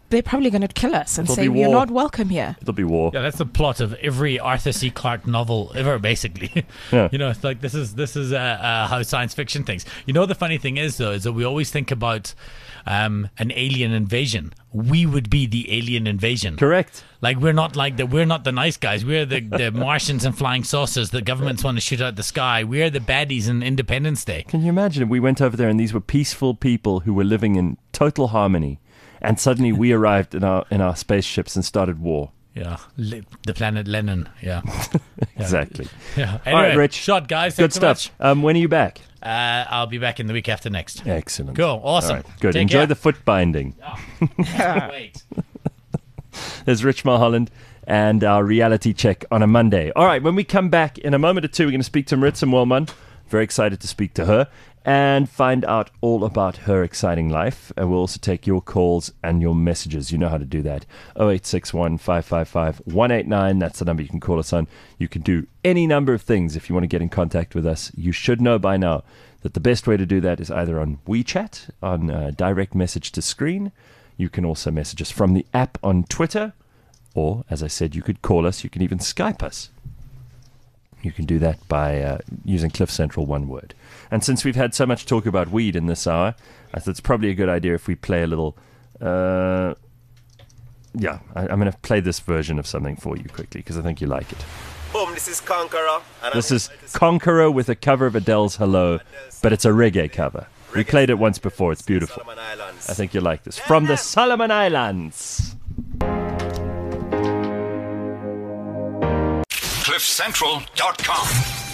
they're probably going to kill us and It'll say, be you're war. not welcome here. It'll be war. Yeah, that's the plot of every Arthur C. Clarke novel ever, basically. Yeah. You know, it's like this is this is uh, uh, how science fiction thinks. You know, the funny thing is though, is that we always think about um, an alien invasion. We would be the alien invasion. Correct. Like we're not like the we're not the nice guys. We're the, the Martians and flying saucers that governments want to shoot out the sky. We're the baddies in Independence Day. Can you imagine if we went over there and these were peaceful people who were living in total harmony, and suddenly we arrived in our in our spaceships and started war? Yeah, Le- the planet Lenin. Yeah, Exactly. yeah. All right, Anyway, Rich. shot guys. Good Thanks so stuff. Um, when are you back? much. Uh, I'll be back in the week after next. Excellent. Cool. Awesome. All right, good. Take Enjoy care. the foot binding. Wait. There's Rich Mulholland and our reality check on a Monday. All right, when we come back in a moment or two, we're going to speak to Maritza Moelman. Very excited to speak to her and find out all about her exciting life. And we'll also take your calls and your messages. You know how to do that. oh eight six one, five five five, one eight nine. That's the number you can call us on. You can do any number of things if you want to get in contact with us. You should know by now that the best way to do that is either on WeChat, on uh, direct message to screen. You can also message us from the app on Twitter. Or, as I said, you could call us. You can even Skype us. You can do that by uh, using Cliff Central one word. And since we've had so much talk about weed in this hour, I thought it's probably a good idea if we play a little... Uh, yeah, I, I'm going to play this version of something for you quickly because I think you like it. Boom, this is Conqueror. And This I'm is Conqueror with a cover of Adele's Hello, but it's a reggae cover. We played it once before. It's beautiful. I think you like this. From the Solomon Islands. cliff central dot com.